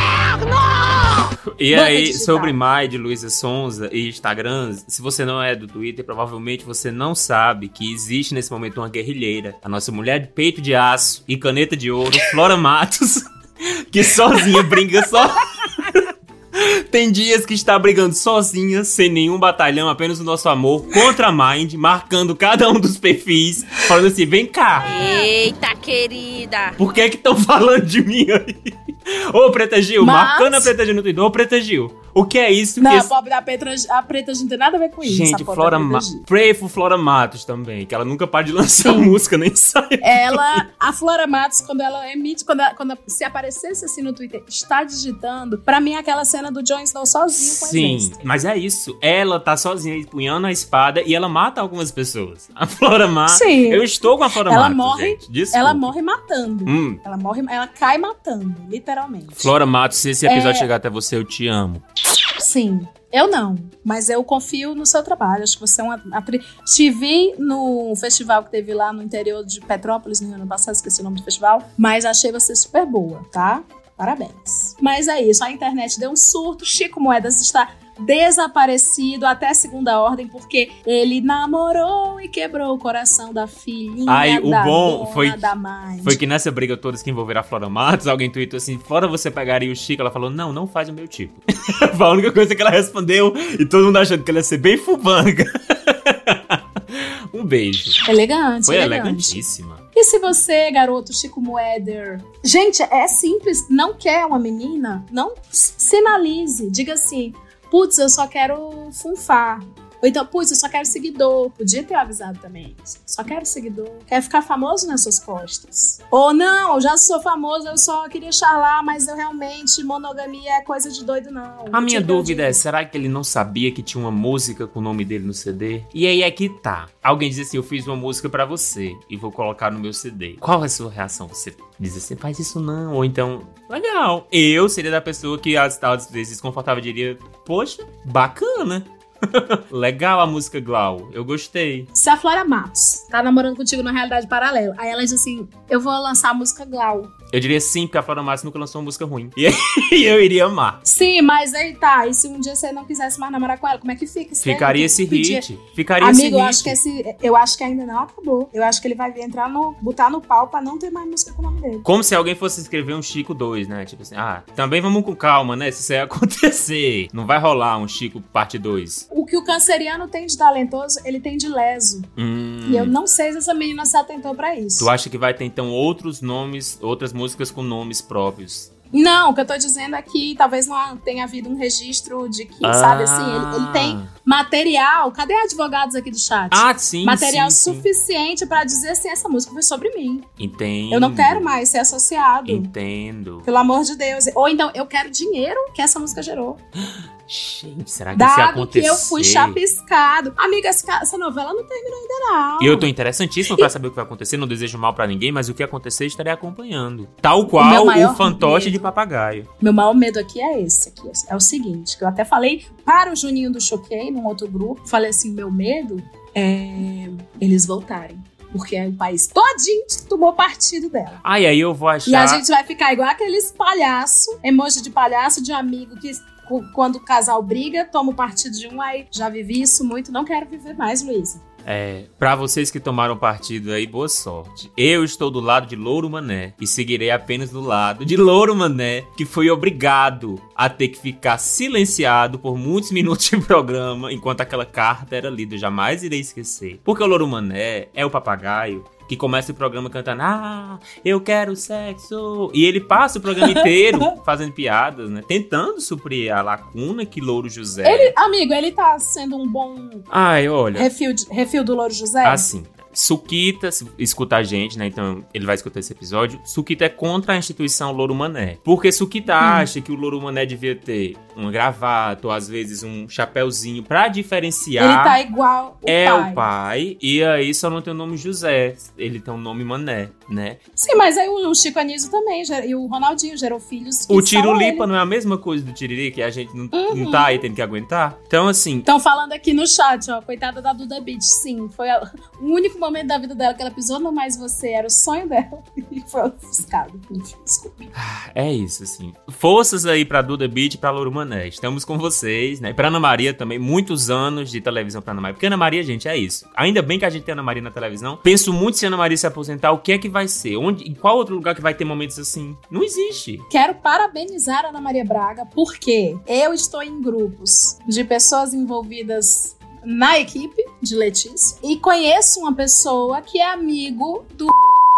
Speaker 8: Inferno!
Speaker 6: E
Speaker 8: Banca
Speaker 6: aí,
Speaker 8: Digital.
Speaker 6: sobre Mind, Luísa Sonza e Instagram, se você não é do Twitter, provavelmente você não sabe que existe nesse momento uma guerrilheira. A nossa mulher de peito de aço e caneta de ouro, Flora Matos, que sozinha briga só. Tem dias que está brigando sozinha, sem nenhum batalhão, apenas o nosso amor, contra a Mind, marcando cada um dos perfis, falando assim: vem cá.
Speaker 10: Eita, querida.
Speaker 6: Por que que estão falando de mim aí? Ô, Preta Gil,
Speaker 8: Mas...
Speaker 6: marcando a Preta Gil no Twitter. Ô, Preta Gil, o que é isso?
Speaker 8: Não,
Speaker 6: que
Speaker 8: a
Speaker 6: esse...
Speaker 8: pobre da Preta, a Preta Gil não tem nada a ver com isso.
Speaker 6: Gente, Flora Matos. Pray for Flora Matos também, que ela nunca para de lançar
Speaker 8: Sim.
Speaker 6: música, nem sai.
Speaker 8: Ela, a Flora Matos, quando ela emite, quando, ela, quando se aparecesse assim no Twitter, está digitando, pra mim é aquela cena do Jon Snow sozinho com a
Speaker 6: Sim,
Speaker 8: exército.
Speaker 6: mas é isso. Ela tá sozinha empunhando a espada e ela mata algumas pessoas. A Flora Matos.
Speaker 8: Sim.
Speaker 6: Eu estou com a Flora
Speaker 8: Ela
Speaker 6: Matos.
Speaker 8: morre,
Speaker 6: gente. Desculpa.
Speaker 8: ela morre matando.
Speaker 6: Hum.
Speaker 8: Ela morre, ela cai matando, literalmente.
Speaker 6: Flora Matos, se esse episódio
Speaker 8: É...
Speaker 6: chegar até você, eu te amo.
Speaker 8: Sim. Eu não, mas eu confio no seu trabalho. Acho que você é uma atriz. Te vi no festival que teve lá no interior de Petrópolis no ano passado, esqueci o nome do festival, mas achei você super boa, tá? Parabéns. Mas é isso, a internet deu um surto. Chico Moedas está desaparecido até segunda ordem, porque ele namorou e quebrou o coração da filhinha
Speaker 6: Ai, o
Speaker 8: da
Speaker 6: bom
Speaker 8: dona
Speaker 6: foi,
Speaker 8: da Mind.
Speaker 6: foi que nessa briga toda que envolveram a Flora Matos, alguém tweetou assim: fora você pegaria o Chico. Ela falou: não, não faz o meu tipo. Foi a única coisa que ela respondeu, e todo mundo achando que ela ia ser bem fubanga. Um beijo.
Speaker 8: Elegante,
Speaker 6: Foi
Speaker 8: elegante.
Speaker 6: elegantíssima.
Speaker 8: E se você, garoto Chico Moeder... Gente, é simples. Não quer uma menina? Não sinalize. Diga assim: putz, eu só quero funfar. Ou então, putz, eu só quero seguidor. Podia ter avisado também. Só quero seguidor. Quero ficar famoso nas suas costas. Ou não, eu já sou famoso, eu só queria charlar, mas eu realmente, monogamia é coisa de doido, não.
Speaker 6: A minha
Speaker 8: Tipo, eu
Speaker 6: dúvida
Speaker 8: digo-
Speaker 6: é, será que ele não sabia que tinha uma música com o nome dele no C D? E aí é que tá. Alguém diz assim: eu fiz uma música pra você e vou colocar no meu C D. Qual é a sua reação? Você diz assim: faz isso não. Ou então, legal. Eu seria da pessoa que às, às vezes desconfortável diria: poxa, bacana. Legal a música Glau, eu gostei.
Speaker 8: Se a Flora Matos tá namorando contigo na realidade paralela, aí ela diz assim: eu vou lançar a música Glau.
Speaker 6: Eu diria sim, porque a Flora Matos nunca lançou uma música ruim. E aí eu iria amar.
Speaker 8: Sim, mas aí tá. E se um dia você não quisesse mais namorar com ela, como é que fica? Você
Speaker 6: Ficaria
Speaker 8: tem
Speaker 6: esse
Speaker 8: que pedir-
Speaker 6: hit. Ficaria
Speaker 8: Amigo,
Speaker 6: esse
Speaker 8: eu
Speaker 6: hit.
Speaker 8: acho que esse. Eu acho que ainda não acabou. Eu acho que ele vai vir entrar no. Botar no pau pra não ter mais música com o nome dele.
Speaker 6: Como se alguém fosse escrever um Chico dois, né? Tipo assim, ah, também vamos com calma, né? Se isso aí acontecer, não vai rolar um Chico parte dois.
Speaker 8: O que o canceriano tem de talentoso, ele tem de leso.
Speaker 6: Hum.
Speaker 8: E eu não sei se essa menina se atentou pra isso.
Speaker 6: Tu acha que vai ter, então, outros nomes, outras músicas com nomes próprios?
Speaker 8: Não, o que eu tô dizendo é que talvez não tenha havido um registro de que,
Speaker 6: Ah.
Speaker 8: sabe assim, ele, ele tem material. Cadê advogados aqui do chat?
Speaker 6: Ah, sim,
Speaker 8: Material
Speaker 6: sim, sim.
Speaker 8: suficiente pra dizer assim: essa música foi sobre mim.
Speaker 6: Entendo.
Speaker 8: Eu não quero mais ser associado.
Speaker 6: Entendo.
Speaker 8: Pelo amor de Deus. Ou então, eu quero dinheiro que essa música gerou.
Speaker 6: Gente, será que isso ia
Speaker 8: Dado
Speaker 6: acontecer?
Speaker 8: que eu fui chapiscado. Amiga, essa, essa novela não terminou ainda não.
Speaker 6: E eu tô interessantíssimo pra saber o que vai acontecer. Não desejo mal pra ninguém, mas o que acontecer estarei acompanhando. Tal qual
Speaker 8: maior
Speaker 6: o fantoche
Speaker 8: medo.
Speaker 6: de papagaio.
Speaker 8: Meu maior medo aqui é esse aqui. É o seguinte, que eu até falei para o Juninho do Choquei, num outro grupo. Falei assim, meu medo é eles voltarem. Porque aí o país todinho tomou partido dela.
Speaker 6: Ai, aí eu vou achar...
Speaker 8: E a gente vai ficar igual aqueles palhaço, emoji de palhaço, de amigo que... Quando o casal briga, toma o partido de um, aí já vivi isso muito, não quero viver mais, Luísa.
Speaker 6: É, pra vocês que tomaram partido aí, boa sorte. Eu estou do lado de Louro Mané e seguirei apenas do lado de Louro Mané, que foi obrigado a ter que ficar silenciado por muitos minutos de programa enquanto aquela carta era lida. Eu jamais irei esquecer. Porque o Louro Mané é o papagaio que começa o programa cantando, ah, eu quero sexo. E ele passa o programa inteiro fazendo piadas, né? Tentando suprir a lacuna que Louro José...
Speaker 8: Ele, amigo, ele tá sendo um bom
Speaker 6: Ai, olha...
Speaker 8: refil, de, refil do Louro José?
Speaker 6: Assim... Suquita escuta a gente, né? Então ele vai escutar esse episódio. Suquita é contra a instituição Louro Mané. Porque Suquita hum. acha que o Louro Mané devia ter uma gravata ou às vezes um chapéuzinho pra diferenciar.
Speaker 8: Ele tá igual o
Speaker 6: é
Speaker 8: pai.
Speaker 6: É o pai. E aí só não tem o nome José. Ele tem o nome Mané, né?
Speaker 8: Sim, mas aí o Chico Anísio também. E o Ronaldinho gerou filhos.
Speaker 6: O Tirulipa não é a mesma coisa do Tiriri, que a gente não, uhum. não tá aí tendo que aguentar. Então, assim...
Speaker 8: Estão falando aqui no chat, ó. Coitada da Duda Beat. Sim, foi a, o único momento da vida dela que ela pisou no Mais Você, era o sonho dela e foi ofuscado. Desculpe.
Speaker 6: É isso, assim. Forças aí pra Duda Beat e pra Louro Mané. Estamos com vocês, né? E pra Ana Maria também, muitos anos de televisão pra Ana Maria. Porque Ana Maria, gente, é isso. Ainda bem que a gente tem Ana Maria na televisão. Penso muito se Ana Maria se aposentar, o que é que vai ser? Onde, em qual outro lugar que vai ter momentos assim? Não existe.
Speaker 8: Quero parabenizar a Ana Maria Braga, porque eu estou em grupos de pessoas envolvidas na equipe de Letícia e conheço uma pessoa que é amigo do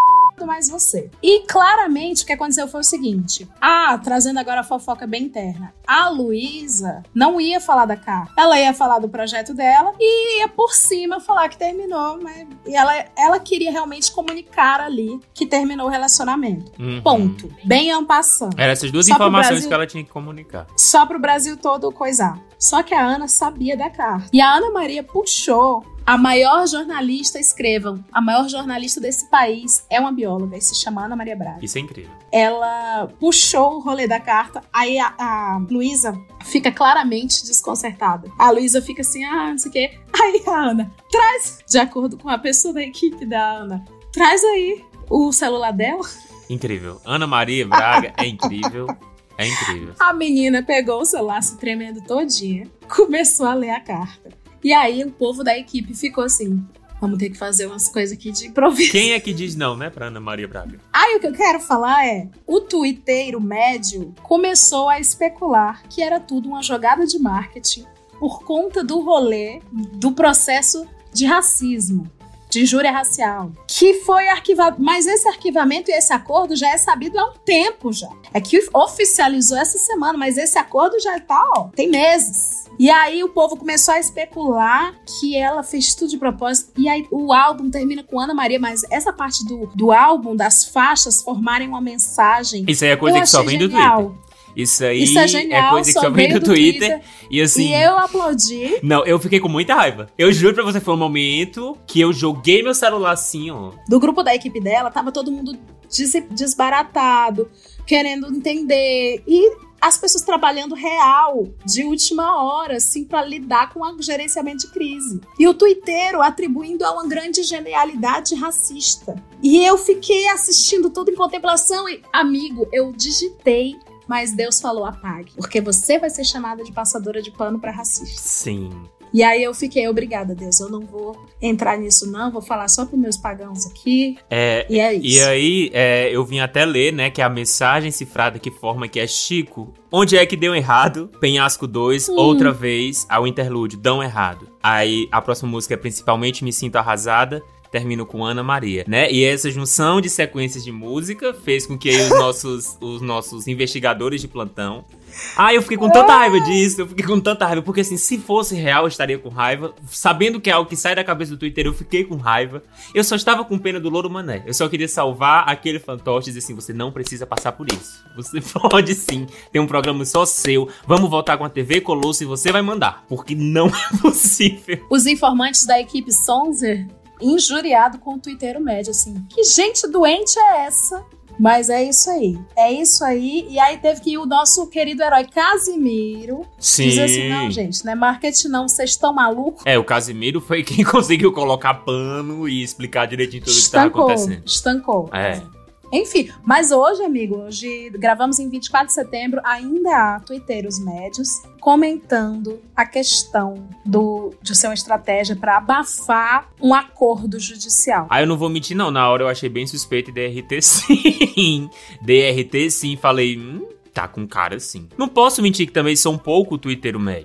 Speaker 8: Mais Você. E claramente o que aconteceu foi o seguinte, ah, trazendo agora a fofoca bem interna, a Luísa não ia falar da Carla, ela ia falar do projeto dela e ia por cima falar que terminou, mas e ela, ela queria realmente comunicar ali que terminou o relacionamento. Uhum. Ponto. Bem en passant.
Speaker 6: Eram essas duas
Speaker 8: Só
Speaker 6: informações
Speaker 8: Brasil,
Speaker 6: que ela tinha que comunicar.
Speaker 8: Só pro Brasil todo coisar. Só que a Ana sabia da Carla. E a Ana Maria puxou a maior jornalista, escrevam, a maior jornalista desse país é uma bióloga e se chama Ana Maria Braga.
Speaker 6: Isso é incrível.
Speaker 8: Ela puxou o rolê da carta, aí a, a Luísa fica claramente desconcertada. A Luísa fica assim, ah, não sei o quê. Aí a Ana traz, de acordo com a pessoa da equipe da Ana, traz aí o celular dela.
Speaker 6: Incrível. Ana Maria Braga é incrível. É incrível.
Speaker 8: A menina pegou o celular se tremendo todinha, começou a ler a carta. E aí o povo da equipe ficou assim, vamos ter que fazer umas coisas aqui de improviso.
Speaker 6: Quem é que diz não, né, pra Ana Maria Braga?
Speaker 8: Aí o que eu quero falar é, o tuiteiro médio começou a especular que era tudo uma jogada de marketing por conta do rolê do processo de racismo, de injúria racial, que foi arquivado. Mas esse arquivamento e esse acordo já é sabido há um tempo já. É que oficializou essa semana, mas esse acordo já tá, ó, tem meses. E aí o povo começou a especular que ela fez tudo de propósito. E aí o álbum termina com Ana Maria, mas essa parte do, do álbum, das faixas, formarem uma mensagem.
Speaker 6: Isso aí é coisa que só vem do Twitter. Isso aí
Speaker 8: Isso é, genial,
Speaker 6: é coisa que só vem do, do Twitter. Twitter. E assim.
Speaker 8: E eu aplaudi.
Speaker 6: Não, eu fiquei com muita raiva. Eu juro pra você, foi um momento que eu joguei meu celular assim, ó.
Speaker 8: Do grupo da equipe dela, tava todo mundo des- desbaratado, querendo entender. E as pessoas trabalhando real, de última hora, assim, pra lidar com o gerenciamento de crise. E o tuiteiro atribuindo a uma grande genialidade racista. E eu fiquei assistindo tudo em contemplação e, amigo, eu digitei, mas Deus falou, apague. Porque você vai ser chamada de passadora de pano pra racista.
Speaker 6: Sim.
Speaker 8: E aí eu fiquei, obrigada, Deus, eu não vou entrar nisso não, vou falar só pros meus pagãos aqui,
Speaker 6: é,
Speaker 8: e é isso.
Speaker 6: E aí, é, eu vim até ler, né, que a mensagem cifrada que forma que é Chico, onde é que deu errado? Penhasco dois, hum. outra vez, ao interlúdio, dão errado. Aí, a próxima música é Principalmente Me Sinto Arrasada, termino com Ana Maria, né? E essa junção de sequências de música fez com que aí os nossos, os nossos investigadores de plantão... Ah, eu fiquei com tanta raiva disso, eu fiquei com tanta raiva, porque assim, se fosse real eu estaria com raiva, sabendo que é algo que sai da cabeça do Twitter, eu fiquei com raiva, eu só estava com pena do Louro Mané, eu só queria salvar aquele fantoche e dizer assim, você não precisa passar por isso, você pode sim, tem um programa só seu, vamos voltar com a T V Colosso e você vai mandar, porque não é possível.
Speaker 8: Os informantes da equipe Sonzer injuriado com o tuiteiro médio, assim, que gente doente é essa? Mas é isso aí, é isso aí. E aí teve que ir o nosso querido herói Casimiro
Speaker 6: Sim.
Speaker 8: dizer assim, não, gente, não é marketing não, vocês estão malucos?
Speaker 6: É, o Casimiro foi quem conseguiu colocar pano e explicar direitinho tudo o que estava acontecendo.
Speaker 8: Estancou,
Speaker 6: É.
Speaker 8: Enfim, mas hoje, amigo, hoje gravamos em vinte e quatro de setembro, ainda há tuiteiros médios comentando a questão do, de ser uma estratégia para abafar um acordo judicial.
Speaker 6: Ah, eu não vou mentir não, na hora eu achei bem suspeito e D R T sim. D R T sim, falei, hum, tá com cara sim. Não posso mentir que também sou um pouco tuiteiro médio.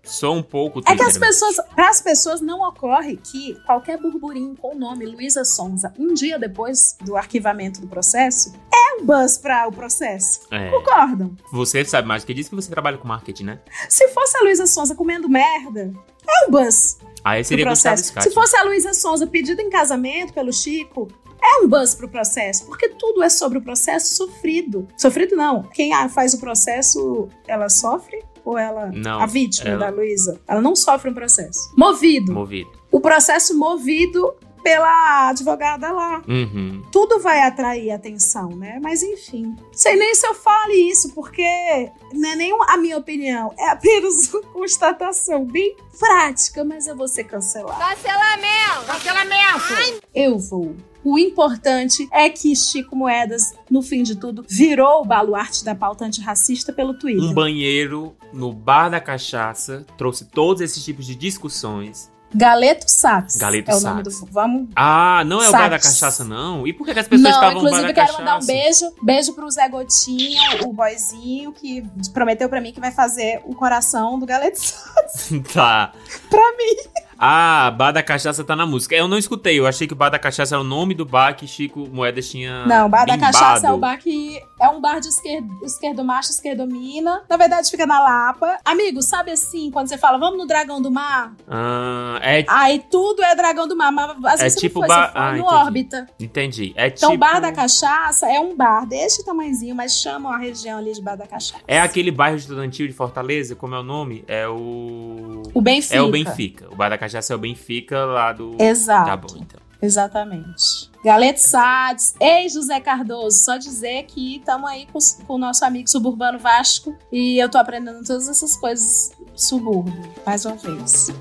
Speaker 6: sou um pouco...
Speaker 8: É que as pessoas, para as pessoas não ocorre que qualquer burburinho com o nome Luísa Sonza, um dia depois do arquivamento do processo, é um buzz para o processo.
Speaker 6: É.
Speaker 8: Concordam?
Speaker 6: Você sabe mais, que diz que você trabalha com marketing, né?
Speaker 8: Se fosse a Luísa Sonza comendo merda, é um buzz.
Speaker 6: Aí seria
Speaker 8: processo. Se fosse a Luísa Sonza pedida em casamento pelo Chico, é um buzz pro processo, porque tudo é sobre o processo sofrido. Sofrido não. Quem faz o processo, ela sofre? Ou ela,
Speaker 6: não,
Speaker 8: a vítima
Speaker 6: ela...
Speaker 8: da Luísa, ela não sofre um processo. Movido.
Speaker 6: Movido.
Speaker 8: O processo movido pela advogada lá.
Speaker 6: Uhum.
Speaker 8: Tudo vai atrair atenção, né? Mas enfim. Sei nem se eu fale isso, porque não é nem a minha opinião, é apenas uma constatação bem prática, mas eu vou ser cancelada.
Speaker 10: Cancelamento! Cancelamento! Ai.
Speaker 8: Eu vou. O importante é que Chico Moedas, no fim de tudo, virou o baluarte da pauta antirracista pelo Twitter.
Speaker 6: Um banheiro no bar da cachaça trouxe todos esses tipos de discussões.
Speaker 8: Galeto Sats.
Speaker 6: Galeto
Speaker 8: é o
Speaker 6: Sats.
Speaker 8: nome do... Vamos...
Speaker 6: Ah, não é
Speaker 8: Sats.
Speaker 6: o bar da cachaça, não? E por que, que as pessoas
Speaker 8: não,
Speaker 6: estavam no bar da cachaça?
Speaker 8: Inclusive, quero mandar um beijo. Beijo pro Zé Gotinho, o boyzinho, que prometeu pra mim que vai fazer o coração do Galeto Sats.
Speaker 6: Tá.
Speaker 8: Pra mim.
Speaker 6: Ah, Bar da Cachaça tá na música. Eu não escutei, eu achei que o Bar da Cachaça era o nome do bar que Chico Moedas tinha
Speaker 8: Não, Bar
Speaker 6: bimbado.
Speaker 8: da Cachaça é o bar que é um bar de esquerdo, esquerdo macho, esquerdomina. Na verdade, fica na Lapa. Amigo, sabe assim, quando você fala, vamos no Dragão do Mar?
Speaker 6: Ah, é...
Speaker 8: Aí tudo é Dragão do Mar, mas às vezes
Speaker 6: é tipo
Speaker 8: não foi,
Speaker 6: bar...
Speaker 8: você foi
Speaker 6: ah,
Speaker 8: no
Speaker 6: entendi.
Speaker 8: Órbita.
Speaker 6: Entendi. É
Speaker 8: então,
Speaker 6: tipo...
Speaker 8: o Bar da Cachaça é um bar deste tamanhozinho, mas chamam a região ali de Bar da Cachaça.
Speaker 6: É aquele bairro estudantil de Fortaleza, como é o nome? É o...
Speaker 8: O Benfica.
Speaker 6: É o Benfica. O Bar da Cachaça é o Benfica lá do...
Speaker 8: Exato.
Speaker 6: Tá bom, então.
Speaker 8: Exatamente. Galeto Sades, ex-José Cardoso. Só dizer que estamos aí com, com o nosso amigo suburbano Vasco e eu tô aprendendo todas essas coisas subúrbio, mais uma vez.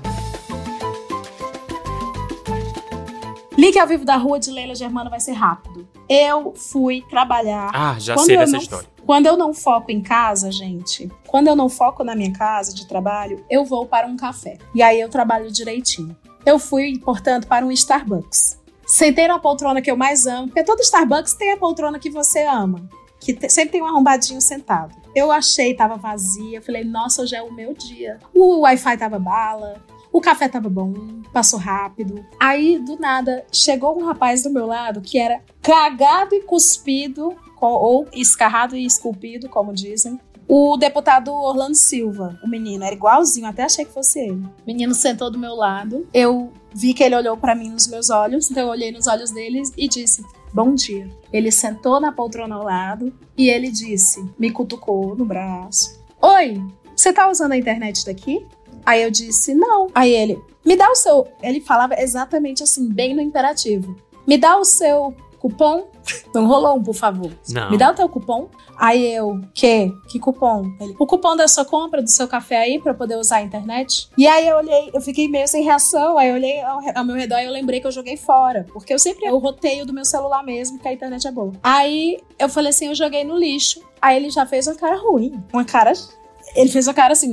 Speaker 8: Link ao vivo da rua de Leila Germano vai ser rápido. Eu fui trabalhar...
Speaker 6: Ah, já sei dessa
Speaker 8: não,
Speaker 6: história.
Speaker 8: Quando eu não foco em casa, gente, quando eu não foco na minha casa de trabalho, eu vou para um café. E aí eu trabalho direitinho. Eu fui, portanto, para um Starbucks. Sentei na poltrona que eu mais amo, porque todo Starbucks tem a poltrona que você ama. Que te, sempre tem um arrombadinho sentado. Eu achei, tava vazia. Falei, nossa, hoje é o meu dia. O Wi-Fi tava bala. O café tava bom, passou rápido. Aí, do nada, chegou um rapaz do meu lado que era cagado e cuspido, ou escarrado e esculpido, como dizem. O deputado Orlando Silva, o menino, era igualzinho, até achei que fosse ele. O menino sentou do meu lado, eu vi que ele olhou pra mim nos meus olhos, então eu olhei nos olhos dele e disse, bom dia. Ele sentou na poltrona ao lado e ele disse, me cutucou no braço. Oi, você tá usando a internet daqui? Aí eu disse, não. Aí ele, me dá o seu... Ele falava exatamente assim, bem no imperativo. Me dá o seu cupom. Não rolou um, por favor.
Speaker 6: Não.
Speaker 8: Me dá o teu cupom. Aí eu, que? Que cupom? Ele, o cupom da sua compra, do seu café aí, pra eu poder usar a internet. E aí eu olhei, eu fiquei meio sem reação. Aí eu olhei ao, ao meu redor e eu lembrei que eu joguei fora. Porque eu sempre eu roteio do meu celular mesmo, que a internet é boa. Aí eu falei assim, eu joguei no lixo. Aí ele já fez uma cara ruim. Uma cara... Ele fez uma cara assim...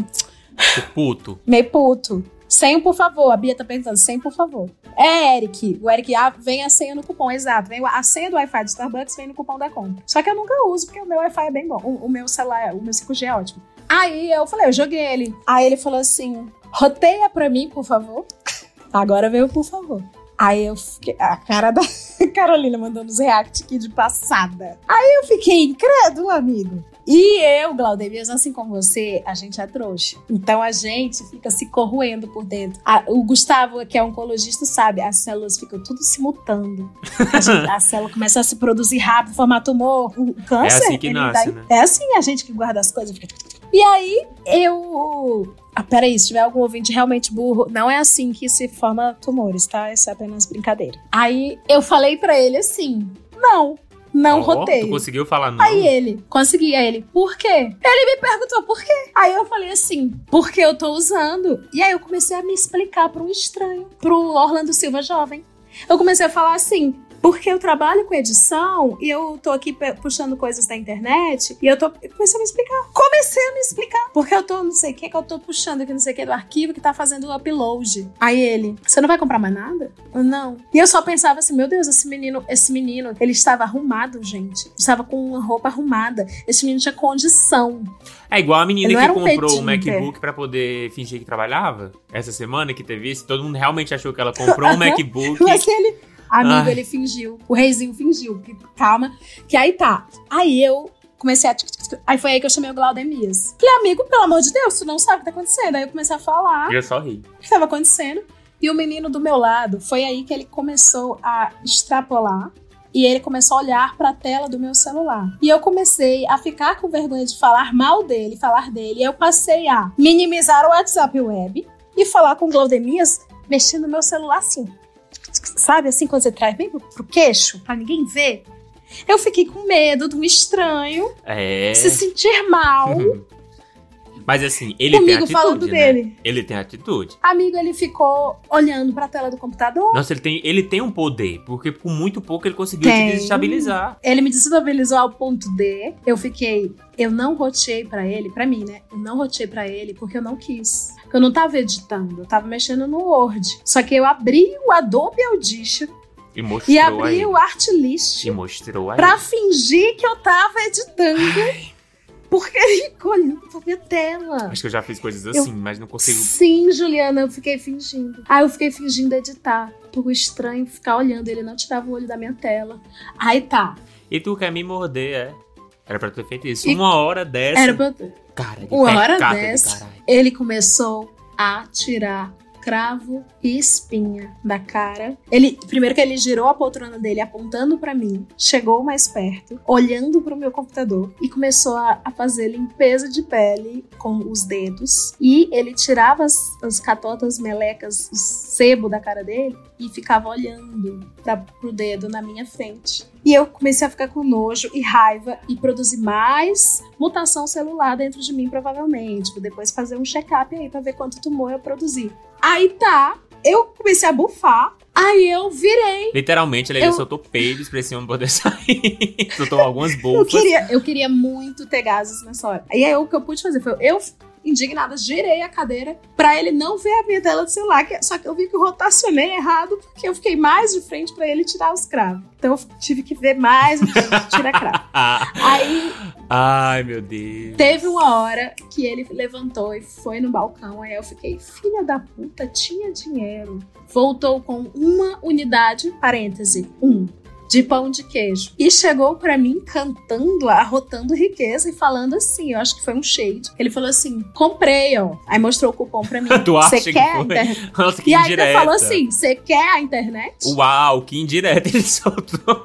Speaker 6: Puto.
Speaker 8: Meio puto. Sem, por favor. A Bia tá perguntando, sem, por favor. É, Eric. O Eric, ah, vem a senha no cupom, exato. Vem a senha do Wi-Fi do Starbucks vem no cupom da compra. Só que eu nunca uso, porque o meu Wi-Fi é bem bom. O, o meu celular, o meu cinco G é ótimo. Aí eu falei, eu joguei ele. Aí ele falou assim, roteia pra mim, por favor. Agora veio, por favor. Aí eu fiquei... A cara da Carolina mandando os react aqui de passada. Aí eu fiquei incrédulo, amigo. E eu, Glaudemias, assim como você, a gente é trouxa. Então a gente fica se corroendo por dentro. A, o Gustavo, que é oncologista, sabe, as células ficam tudo se mutando. A, gente, a célula começa a se produzir rápido, formar tumor. O câncer...
Speaker 6: É assim que nasce,
Speaker 8: dá,
Speaker 6: né?
Speaker 8: É assim, a gente que guarda as coisas fica... E aí, eu... Ah, peraí, se tiver algum ouvinte realmente burro, não é assim que se forma tumores, tá? Isso é apenas brincadeira. Aí, eu falei pra ele assim, não... Não
Speaker 6: oh,
Speaker 8: roteio.
Speaker 6: Tu conseguiu falar não?
Speaker 8: Aí ele, consegui. Aí ele, por quê? Ele me perguntou por quê. Aí eu falei assim, porque eu tô usando. E aí eu comecei a me explicar pra um estranho, pro Orlando Silva jovem. Eu comecei a falar assim, Porque eu trabalho com edição e eu tô aqui puxando coisas da internet e eu tô... Eu comecei a me explicar. Comecei a me explicar. Porque eu tô não sei o que que eu tô puxando aqui, não sei o que do arquivo que tá fazendo o upload. Aí ele, você não vai comprar mais nada? Eu, não. E eu só pensava assim, meu Deus, esse menino, esse menino, ele estava arrumado, gente. Estava com uma roupa arrumada. Esse menino tinha condição.
Speaker 6: É igual a menina que
Speaker 8: um
Speaker 6: comprou o MacBook pra poder fingir que trabalhava. Essa semana que teve isso, todo mundo realmente achou que ela comprou um MacBook.
Speaker 8: Mas ele... Amigo,
Speaker 6: Ai.
Speaker 8: ele fingiu. O reizinho fingiu. Que, calma. Que aí tá. Aí eu comecei a... Aí foi aí que eu chamei o Glaudemias. Falei, amigo, pelo amor de Deus, tu não sabe o que tá acontecendo. Aí eu comecei a falar.
Speaker 6: Eu só ri.
Speaker 8: O que tava acontecendo. E o menino do meu lado, foi aí que ele começou a extrapolar. E ele começou a olhar pra tela do meu celular. E eu comecei a ficar com vergonha de falar mal dele, falar dele. E eu passei a minimizar o WhatsApp Web e falar com o Glaudemias mexendo no meu celular assim. Sabe, assim, quando você traz bem pro, pro queixo, pra ninguém ver. Eu fiquei com medo de um estranho
Speaker 6: é...
Speaker 8: se sentir mal.
Speaker 6: Mas assim, ele
Speaker 8: comigo
Speaker 6: tem atitude,
Speaker 8: falando
Speaker 6: né?
Speaker 8: dele.
Speaker 6: Ele tem atitude.
Speaker 8: Amigo, ele ficou olhando pra tela do computador.
Speaker 6: Nossa, ele tem, ele tem um poder, porque com muito pouco ele conseguiu
Speaker 8: Tem.
Speaker 6: te desestabilizar.
Speaker 8: Ele me desestabilizou ao ponto de... Eu fiquei... Eu não roteei pra ele, pra mim, né? Eu não roteei pra ele porque eu não quis. Eu não tava editando, eu tava mexendo no Word. Só que eu abri o Adobe Audition
Speaker 6: E mostrou
Speaker 8: e abri
Speaker 6: aí.
Speaker 8: o Artlist
Speaker 6: E mostrou aí.
Speaker 8: pra fingir que eu tava editando. Ai. Porque ele ficou olhando pra minha tela.
Speaker 6: Acho que eu já fiz coisas assim,
Speaker 8: Eu-
Speaker 6: mas não consigo...
Speaker 8: Sim, Juliana, eu fiquei fingindo. Aí eu fiquei fingindo editar. Por estranho ficar olhando, ele não tirava o olho da minha tela. Aí tá.
Speaker 6: E tu quer me morder, é? Era pra tu ter feito isso.
Speaker 8: E-
Speaker 6: Uma hora dessa...
Speaker 8: Era pra eu...
Speaker 6: Cara, de
Speaker 8: Uma hora
Speaker 6: pecado de
Speaker 8: dessa,
Speaker 6: caralho.
Speaker 8: ele começou a tirar cravo e espinha da cara. Ele, primeiro que ele girou a poltrona dele apontando pra mim, chegou mais perto, olhando pro meu computador e começou a, a fazer limpeza de pele com os dedos. E ele tirava as, as catotas, melecas, o sebo da cara dele e ficava olhando pra, pro dedo na minha frente. E eu comecei a ficar com nojo e raiva e produzir mais mutação celular dentro de mim, provavelmente. Vou depois fazer um check-up aí pra ver quanto tumor eu produzi. Aí tá, eu comecei a bufar, aí eu virei.
Speaker 6: Literalmente, ele
Speaker 8: Eu-
Speaker 6: soltou peidos pra esse homem poder sair. Soltou algumas
Speaker 8: Eu
Speaker 6: bufas.
Speaker 8: queria, eu queria muito ter gases nessa hora. E aí o que eu pude fazer foi, eu, indignada, girei a cadeira pra ele não ver a minha tela do celular. que- Só que eu vi que eu rotacionei errado, porque eu fiquei mais de frente pra ele tirar os cravos. Então eu tive que ver mais de frente, tirar cravo. Aí
Speaker 6: Ai, meu Deus.
Speaker 8: teve uma hora que ele levantou e foi no balcão. Aí eu fiquei, filha da puta, tinha dinheiro. Voltou com uma unidade, parêntese, um, de pão de queijo. E chegou pra mim cantando, arrotando riqueza e falando assim, eu acho que foi um shade. Ele falou assim, comprei, ó. Aí mostrou o cupom pra mim.
Speaker 6: Tu acha
Speaker 8: Você
Speaker 6: que
Speaker 8: quer a
Speaker 6: foi?
Speaker 8: internet?
Speaker 6: Nossa, que
Speaker 8: E aí
Speaker 6: indireta.
Speaker 8: ele falou assim, você quer a internet?
Speaker 6: Uau, que indireta ele soltou.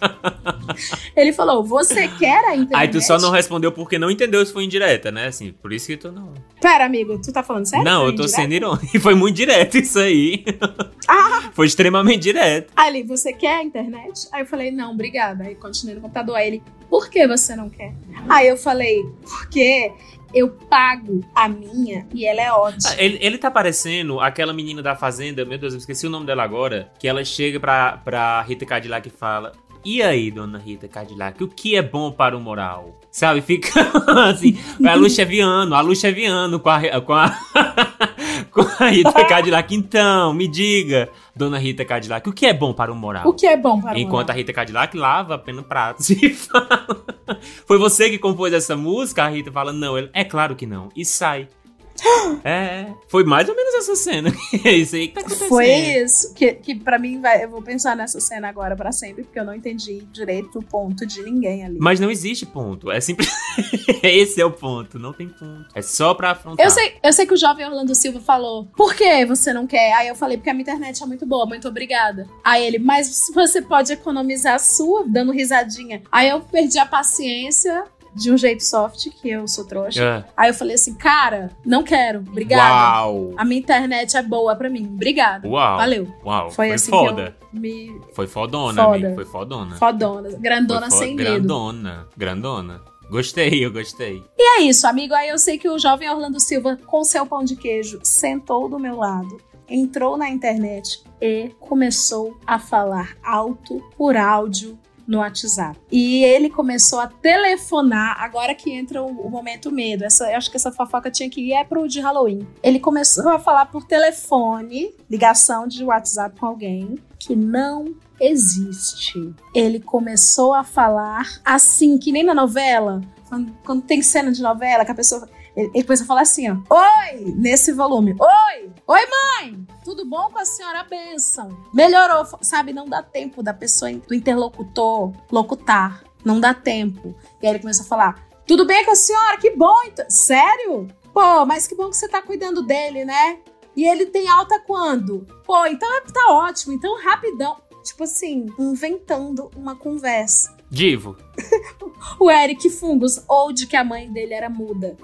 Speaker 8: Ele falou, você quer a internet?
Speaker 6: Aí tu só não respondeu porque não entendeu se foi indireta, né? Assim, por isso que tu não...
Speaker 8: Pera, amigo, tu tá falando sério?
Speaker 6: não,
Speaker 8: Foi
Speaker 6: eu tô
Speaker 8: indireta?
Speaker 6: sendo irônico. Foi muito direto isso aí.
Speaker 8: Ah!
Speaker 6: Foi extremamente direto.
Speaker 8: Aí ele, você quer a internet? Aí eu falei, não, obrigada. Aí continuei no computador. Aí ele, por que você não quer? Aí eu falei, porque eu pago a minha e ela é ótima.
Speaker 6: Ah, Ele, ele tá parecendo aquela menina da Fazenda, meu Deus, eu esqueci o nome dela agora, que ela chega pra, pra Rita Cadillac e fala, e aí, dona Rita Cadillac, o que é bom para o moral? Sabe, fica assim, a Lu Cheviano, a Lu Cheviano com a, com a, com a Rita Cadillac. Então, me diga, dona Rita Cadillac, o que é bom para o moral?
Speaker 8: O que é bom para o
Speaker 6: Enquanto
Speaker 8: moral?
Speaker 6: a Rita Cadillac lava apenas pratos e fala, foi você que compôs essa música? A Rita fala, não, ele, é claro que não, e sai. É, foi mais ou menos essa cena. É isso aí que tá acontecendo.
Speaker 8: Foi isso. Que, que pra mim, vai, eu vou pensar nessa cena agora pra sempre, porque eu não entendi direito o ponto de ninguém ali.
Speaker 6: Mas não existe ponto. É simples. Esse é o ponto. Não tem ponto. É só pra afrontar.
Speaker 8: Eu sei, eu sei que o jovem Orlando Silva falou, por que você não quer? Aí eu falei, porque a minha internet é muito boa, muito obrigada. Aí ele, mas você pode economizar a sua, dando risadinha. Aí eu perdi a paciência de um jeito soft, que eu sou trouxa.
Speaker 6: É.
Speaker 8: Aí eu falei assim, cara, não quero, obrigada.
Speaker 6: Uau.
Speaker 8: A minha internet é boa pra mim, obrigada.
Speaker 6: Uau.
Speaker 8: Valeu.
Speaker 6: Uau.
Speaker 8: Foi,
Speaker 6: Foi
Speaker 8: assim
Speaker 6: foda.
Speaker 8: que eu me...
Speaker 6: Foi fodona,
Speaker 8: Foda.
Speaker 6: amigo. Foi fodona.
Speaker 8: Fodona, grandona
Speaker 6: Foi fo-
Speaker 8: sem medo.
Speaker 6: Grandona. Grandona. Gostei, eu gostei.
Speaker 8: E é isso, amigo. Aí eu sei que o jovem Orlando Silva, com seu pão de queijo, sentou do meu lado, entrou na internet, e começou a falar alto por áudio no WhatsApp. E ele começou a telefonar, agora que entra o, o momento medo. Essa, eu acho que essa fofoca tinha que ir é pro de Halloween. Ele começou a falar por telefone, ligação de WhatsApp com alguém que não existe. Ele começou a falar assim, que nem na novela, quando, quando tem cena de novela, que a pessoa... Ele, ele começou a falar assim, ó. Oi! Nesse volume. Oi! Oi, mãe! Tudo bom com a senhora? Bênção. Melhorou. Sabe, não dá tempo da pessoa, do interlocutor, locutar. Não dá tempo. E aí ele começou a falar, tudo bem com a senhora? Que bom! Então. Sério? Pô, mas que bom que você tá cuidando dele, né? E ele tem alta quando? Pô, então tá ótimo. Então rapidão. Tipo assim, inventando uma conversa.
Speaker 6: Divo.
Speaker 8: O Eric Fungus, ou de que a mãe dele era muda.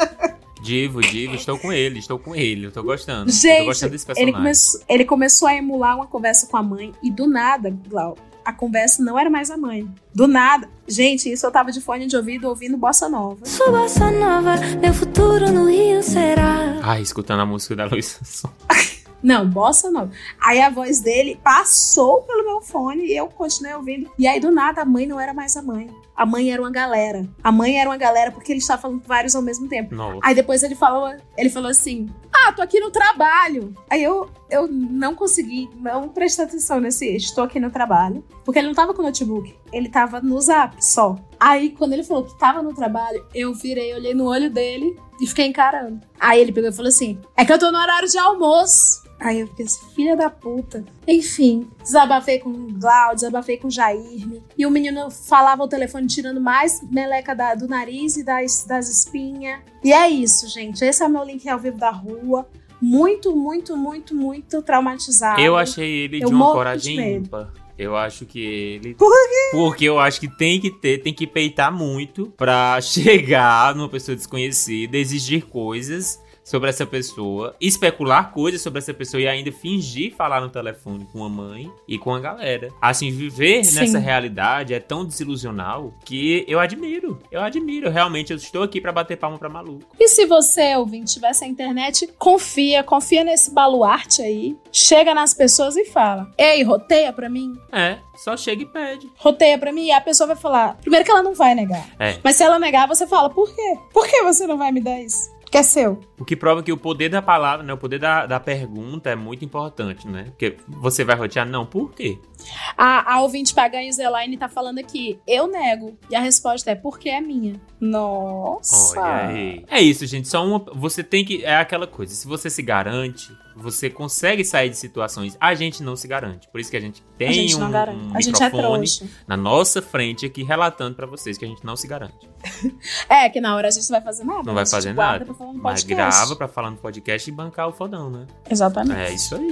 Speaker 6: Divo, Divo, estou com ele, estou com ele, eu tô gostando.
Speaker 8: Gente,
Speaker 6: eu tô gostando desse personagem.
Speaker 8: Ele começou, ele começou a emular uma conversa com a mãe e do nada, Glau, a conversa não era mais a mãe. Do nada. Gente, isso eu tava de fone de ouvido ouvindo Bossa Nova.
Speaker 12: Sou Bossa Nova, meu futuro no Rio será.
Speaker 6: Ai, escutando a música da Luísa Sonza.
Speaker 8: Não, Bossa Nova. Aí a voz dele passou pelo meu fone e eu continuei ouvindo. E aí, do nada, a mãe não era mais a mãe. A mãe era uma galera. A mãe era uma galera porque ele estava falando com vários ao mesmo tempo.
Speaker 6: Nossa.
Speaker 8: Aí depois ele falou, ele falou assim, ah, tô aqui no trabalho. Aí eu, eu não consegui, não prestar atenção nesse estou aqui no trabalho. Porque ele não tava com o notebook. Ele tava no Zap só. Aí, quando ele falou que tava no trabalho, eu virei, olhei no olho dele e fiquei encarando. Aí ele pegou e falou assim, é que eu tô no horário de almoço. Aí eu fiquei assim, filha da puta. Enfim, desabafei com o Glau, desabafei com o Jair. E o menino falava o telefone tirando mais meleca da, do nariz e das, das espinhas. E é isso, gente. Esse é o meu link ao vivo da rua. Muito, muito, muito, muito traumatizado.
Speaker 6: Eu achei ele
Speaker 8: eu
Speaker 6: de uma coragem ímpar. Eu acho que ele...
Speaker 8: Por quê?
Speaker 6: Porque eu acho que tem que ter, tem que peitar muito pra chegar numa pessoa desconhecida, exigir coisas sobre essa pessoa, especular coisas sobre essa pessoa e ainda fingir falar no telefone com a mãe e com a galera. Assim, viver Sim. nessa realidade é tão desilusional que eu admiro. Eu admiro. Realmente, eu estou aqui pra bater palma pra maluco.
Speaker 8: E se você, ouvinte, tivesse a internet, confia, confia nesse baluarte aí, chega nas pessoas e fala, ei, roteia pra mim.
Speaker 6: É, só chega e pede.
Speaker 8: Roteia pra mim e a pessoa vai falar, primeiro que ela não vai negar.
Speaker 6: É.
Speaker 8: Mas se ela negar, você fala, por quê? Por que você não vai me dar isso? Que é seu.
Speaker 6: O que prova que o poder da palavra, né, o poder da, da pergunta é muito importante, né? Porque você vai rotear, não, por quê?
Speaker 8: A, a ouvinte Paganhos Elaine tá falando aqui, eu nego. E a resposta é, porque é minha. Nossa.
Speaker 6: Olha aí. É isso, gente, só uma... Você tem que... É aquela coisa, se você se garante, você consegue sair de situações. A gente não se garante. Por isso que a gente tem a gente um, um
Speaker 8: a gente
Speaker 6: microfone
Speaker 8: é
Speaker 6: na nossa frente aqui, relatando pra vocês que a gente não se garante.
Speaker 8: É, que na hora a gente não vai fazer nada.
Speaker 6: Não vai fazer nada. Mas
Speaker 8: podcast.
Speaker 6: grava pra falar no podcast e bancar o fodão, né?
Speaker 8: Exatamente.
Speaker 6: É isso aí.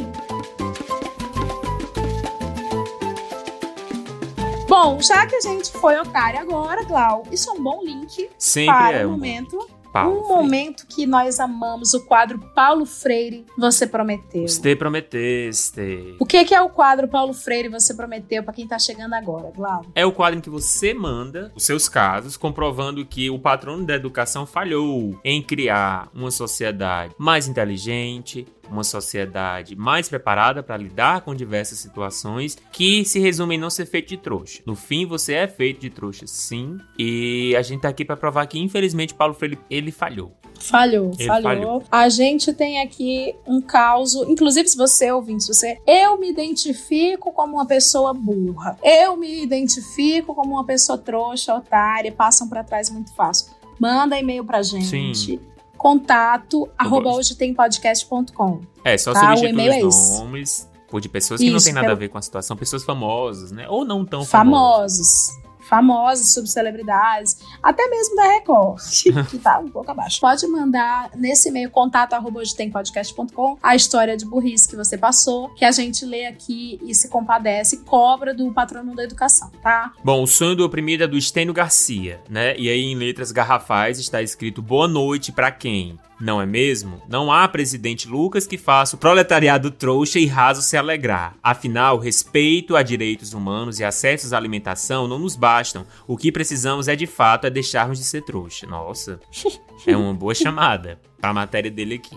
Speaker 8: Bom, já que a gente foi otário agora, Glau, isso é um bom link
Speaker 6: Sempre
Speaker 8: para
Speaker 6: é
Speaker 8: o
Speaker 6: um
Speaker 8: momento.
Speaker 6: Paulo
Speaker 8: um
Speaker 6: Freire.
Speaker 8: momento que nós amamos, o quadro Paulo Freire, Você Prometeu.
Speaker 6: Você prometeste.
Speaker 8: O que, que é o quadro Paulo Freire, Você Prometeu, pra quem tá chegando agora, Glau?
Speaker 6: É o quadro em que você manda os seus casos, comprovando que o patrono da educação falhou em criar uma sociedade mais inteligente, uma sociedade mais preparada para lidar com diversas situações que se resumem em não ser feito de trouxa. No fim, você é feito de trouxa, sim. E a gente tá aqui para provar que, infelizmente, Paulo Freire, ele falhou.
Speaker 8: Falhou,
Speaker 6: Ele
Speaker 8: falhou.
Speaker 6: falhou.
Speaker 8: A gente tem aqui um caos, inclusive se você ouvinte, se você, eu me identifico como uma pessoa burra, eu me identifico como uma pessoa trouxa, otária, passam pra trás muito fácil. Manda e-mail pra gente.
Speaker 6: Sim.
Speaker 8: Contato, arroba hoje tem podcast ponto com.
Speaker 6: É, só
Speaker 8: tá?
Speaker 6: substituir
Speaker 8: é
Speaker 6: os nomes por de pessoas que
Speaker 8: Isso,
Speaker 6: não tem nada
Speaker 8: pelo...
Speaker 6: a ver com a situação, pessoas famosas, né? Ou não tão
Speaker 8: famosas. Famosas. Famosos, subcelebridades, até mesmo da Record, que tá um pouco abaixo. Pode mandar nesse e-mail, contato arroba hoje tem podcast ponto com, a história de burrice que você passou, que a gente lê aqui e se compadece e cobra do patrono da educação, tá?
Speaker 6: Bom, o sonho do oprimido é do Estênio Garcia, né? E aí em letras garrafais está escrito boa noite pra quem? Não é mesmo? Não há presidente Lucas que faça o proletariado trouxa e raso se alegrar. Afinal, respeito a direitos humanos e acessos à alimentação não nos bastam. O que precisamos é, de fato, é deixarmos de ser trouxa. Nossa, é uma boa chamada pra matéria dele aqui, né?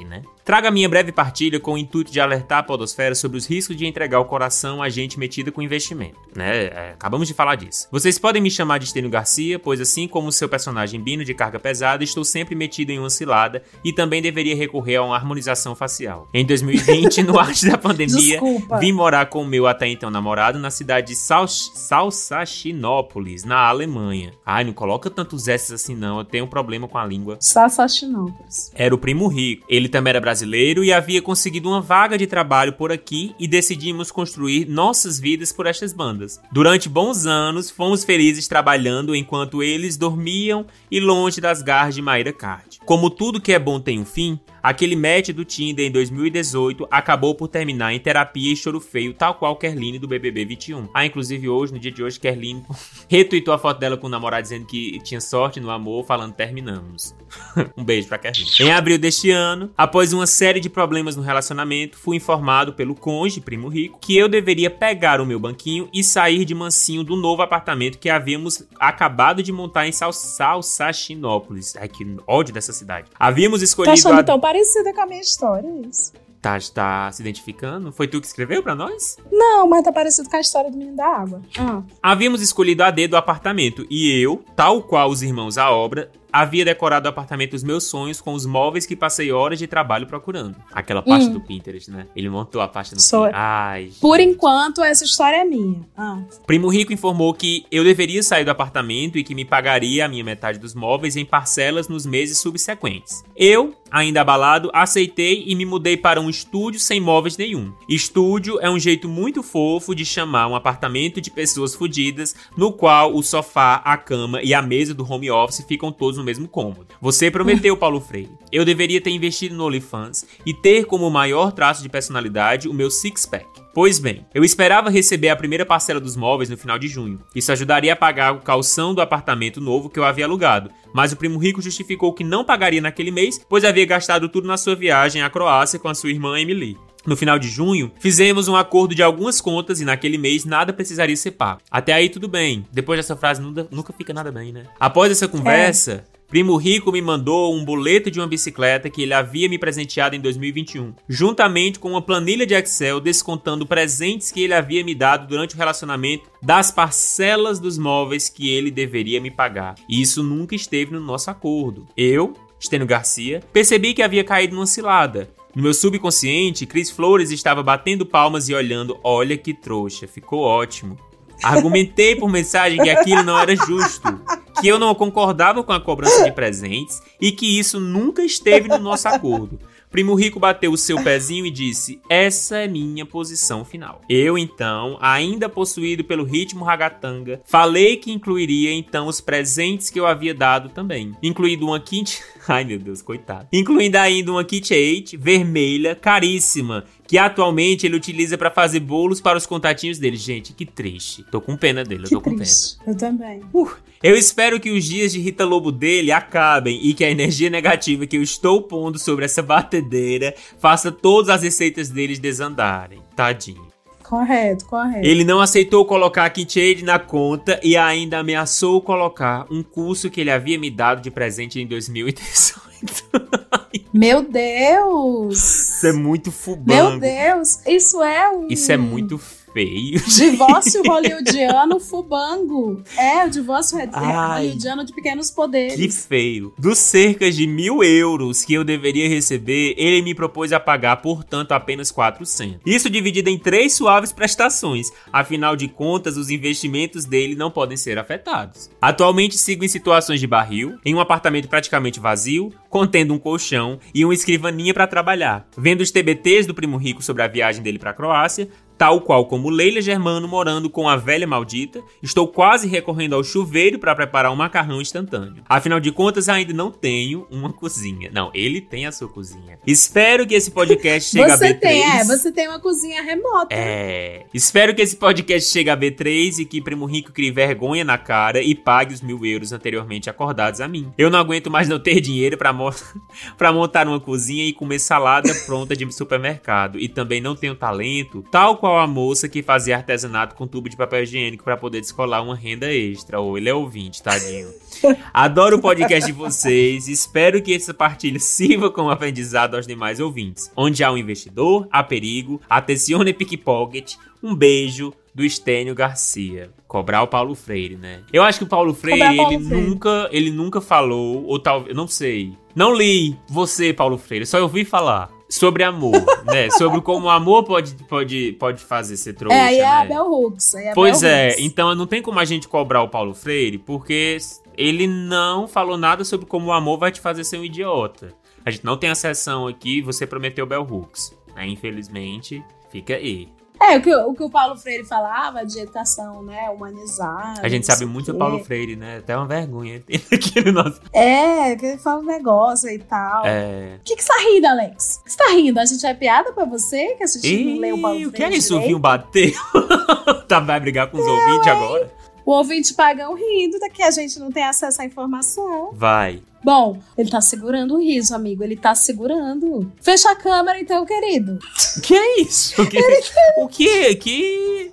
Speaker 6: Trago a minha breve partilha com o intuito de alertar a podosfera sobre os riscos de entregar o coração a gente metida com investimento, né? É, acabamos de falar disso. Vocês podem me chamar de Estênio Garcia, pois assim como seu personagem Bino de carga pesada, estou sempre metido em uma cilada e também deveria recorrer a uma harmonização facial. Em dois mil e vinte, no auge da pandemia, Desculpa. vim morar com o meu até então namorado na cidade de Sal- Salsachinópolis, na Alemanha. Ai, não coloca tantos S assim não, eu tenho um problema com a língua.
Speaker 8: Salsachinópolis.
Speaker 6: Era o primo rico. Ele também era brasileiro e havia conseguido uma vaga de trabalho por aqui e decidimos construir nossas vidas por estas bandas. Durante bons anos, fomos felizes trabalhando enquanto eles dormiam e longe das garras de Mayra Card. Como tudo que é bom tem um fim, aquele match do Tinder em dois mil e dezoito acabou por terminar em terapia e choro feio, tal qual Kerline do B B B vinte e um. Ah, inclusive hoje, no dia de hoje, Kerline retweetou a foto dela com o namorado dizendo que tinha sorte no amor, falando terminamos. Um beijo pra Kerline. Em abril deste ano, após uma série de problemas no relacionamento, fui informado pelo cônjuge, primo rico, que eu deveria pegar o meu banquinho e sair de mansinho do novo apartamento que havíamos acabado de montar em Sal- Salsachinópolis. Ai, que ódio dessa cidade. Havíamos escolhido...
Speaker 8: Tá achando a... tão parecida com a minha história, isso.
Speaker 6: Tá, tá se identificando? Foi tu que escreveu pra nós?
Speaker 8: Não, mas tá parecido com a história do menino da água. Ah.
Speaker 6: Havíamos escolhido a dedo o apartamento e eu, tal qual os irmãos à obra, havia decorado o apartamento dos meus sonhos com os móveis que passei horas de trabalho procurando. Aquela parte hum. do Pinterest, né? Ele montou a parte do
Speaker 8: Sou...
Speaker 6: Pinterest. Ai,
Speaker 8: Por gente. enquanto, essa história é minha. Ah.
Speaker 6: Primo Rico informou que eu deveria sair do apartamento e que me pagaria a minha metade dos móveis em parcelas nos meses subsequentes. Eu, ainda abalado, aceitei e me mudei para um estúdio sem móveis nenhum. Estúdio é um jeito muito fofo de chamar um apartamento de pessoas fodidas, no qual o sofá, a cama e a mesa do home office ficam todos no mesmo cômodo. Você prometeu, Paulo Freire. Eu deveria ter investido no OnlyFans e ter como maior traço de personalidade o meu six-pack. Pois bem, eu esperava receber a primeira parcela dos móveis no final de junho. Isso ajudaria a pagar o calção do apartamento novo que eu havia alugado. Mas o primo rico justificou que não pagaria naquele mês, pois havia gastado tudo na sua viagem à Croácia com a sua irmã Emily. No final de junho, fizemos um acordo de algumas contas e naquele mês nada precisaria ser pago. Até aí tudo bem. Depois dessa frase nunca, nunca fica nada bem, né? Após essa conversa... É. Primo Rico me mandou um boleto de uma bicicleta que ele havia me presenteado em dois mil e vinte e um, juntamente com uma planilha de Excel descontando presentes que ele havia me dado durante o relacionamento das parcelas dos móveis que ele deveria me pagar. E isso nunca esteve no nosso acordo. Eu, Estênio Garcia, percebi que havia caído numa cilada. No meu subconsciente, Cris Flores estava batendo palmas e olhando, olha que trouxa, ficou ótimo. Argumentei por mensagem que aquilo não era justo, que eu não concordava com a cobrança de presentes e que isso nunca esteve no nosso acordo. Primo Rico bateu o seu pezinho e disse, essa é minha posição final. Eu, então, ainda possuído pelo ritmo ragatanga, falei que incluiria, então, os presentes que eu havia dado também. Incluindo uma kit... Ai, meu Deus, coitado. Incluindo ainda uma KitKat vermelha, caríssima, que atualmente ele utiliza pra fazer bolos para os contatinhos dele. Gente, que triste. Tô com pena dele,
Speaker 8: que
Speaker 6: eu tô
Speaker 8: triste.
Speaker 6: com pena.
Speaker 8: Eu também.
Speaker 6: Uh, eu espero que os dias de Rita Lobo dele acabem e que a energia negativa que eu estou pondo sobre essa batedeira faça todas as receitas deles desandarem. Tadinho.
Speaker 8: Correto, correto.
Speaker 6: Ele não aceitou colocar a KitKat na conta e ainda ameaçou colocar um curso que ele havia me dado de presente em dois mil e dezoito.
Speaker 8: Meu Deus!
Speaker 6: Isso é muito fubango.
Speaker 8: Meu Deus! Isso é um...
Speaker 6: Isso é muito feio.
Speaker 8: Divórcio hollywoodiano fubango. É, o divórcio
Speaker 6: Ai,
Speaker 8: hollywoodiano de pequenos poderes.
Speaker 6: Que feio. Dos cerca de mil euros que eu deveria receber, ele me propôs a pagar, portanto, apenas quatrocentos. Isso dividido em três suaves prestações. Afinal de contas, os investimentos dele não podem ser afetados. Atualmente sigo em situações de barril, em um apartamento praticamente vazio, contendo um colchão e uma escrivaninha para trabalhar. Vendo os T B Ts do primo rico sobre a viagem dele para a Croácia, tal qual como Leila Germano morando com a velha maldita, estou quase recorrendo ao chuveiro para preparar um macarrão instantâneo. Afinal de contas, ainda não tenho uma cozinha. Não, ele tem a sua cozinha. Espero que esse podcast chegue
Speaker 8: você
Speaker 6: a B três.
Speaker 8: Tem, é, você tem uma cozinha remota.
Speaker 6: É. Espero que esse podcast chegue a B três e que Primo Rico crie vergonha na cara e pague os mil euros anteriormente acordados a mim. Eu não aguento mais não ter dinheiro para mo- pra montar uma cozinha e comer salada pronta de supermercado. E também não tenho talento, tal qual qual a moça que fazia artesanato com tubo de papel higiênico pra poder descolar uma renda extra. Ou ele é ouvinte, tadinho. Adoro o podcast de vocês. Espero que essa partilha sirva como aprendizado aos demais ouvintes. Onde há um investidor, há perigo. Atencione pickpocket. Um beijo do Estênio Garcia. Cobrar o Paulo Freire, né? Eu acho que o Paulo Freire, Paulo ele Freire. nunca ele nunca falou, ou talvez, não sei. Não li você, Paulo Freire, só ouvi falar sobre amor, né? Sobre como o amor pode, pode, pode fazer ser trouxa,
Speaker 8: é, aí é
Speaker 6: né?
Speaker 8: a Bell Hooks. Aí é
Speaker 6: pois
Speaker 8: Bell
Speaker 6: é,
Speaker 8: Hooks.
Speaker 6: Então não tem como a gente cobrar o Paulo Freire, porque ele não falou nada sobre como o amor vai te fazer ser um idiota. A gente não tem a sessão aqui, você prometeu Bell Hooks, né? Infelizmente, fica aí.
Speaker 8: É, o que, o que o Paulo Freire falava de educação, né, humanizada.
Speaker 6: A gente sabe muito do Paulo Freire, né? Até uma vergonha aqui no nosso...
Speaker 8: É, que ele fala um negócio e tal.
Speaker 6: É...
Speaker 8: O que que você tá rindo, Alex? O que você tá rindo? A gente é piada pra você? Que a gente
Speaker 6: Ih,
Speaker 8: não leu o Paulo Freire
Speaker 6: o que é isso? O
Speaker 8: direito?
Speaker 6: vinho bateu? Tá, vai brigar com os é, ouvintes ué. agora?
Speaker 8: O ouvinte pagão rindo, daqui a gente não tem acesso à informação.
Speaker 6: Vai.
Speaker 8: Bom, ele tá segurando o riso, amigo. Ele tá segurando. Fecha a câmera, então, querido.
Speaker 6: Que é isso? Que, o que? Que...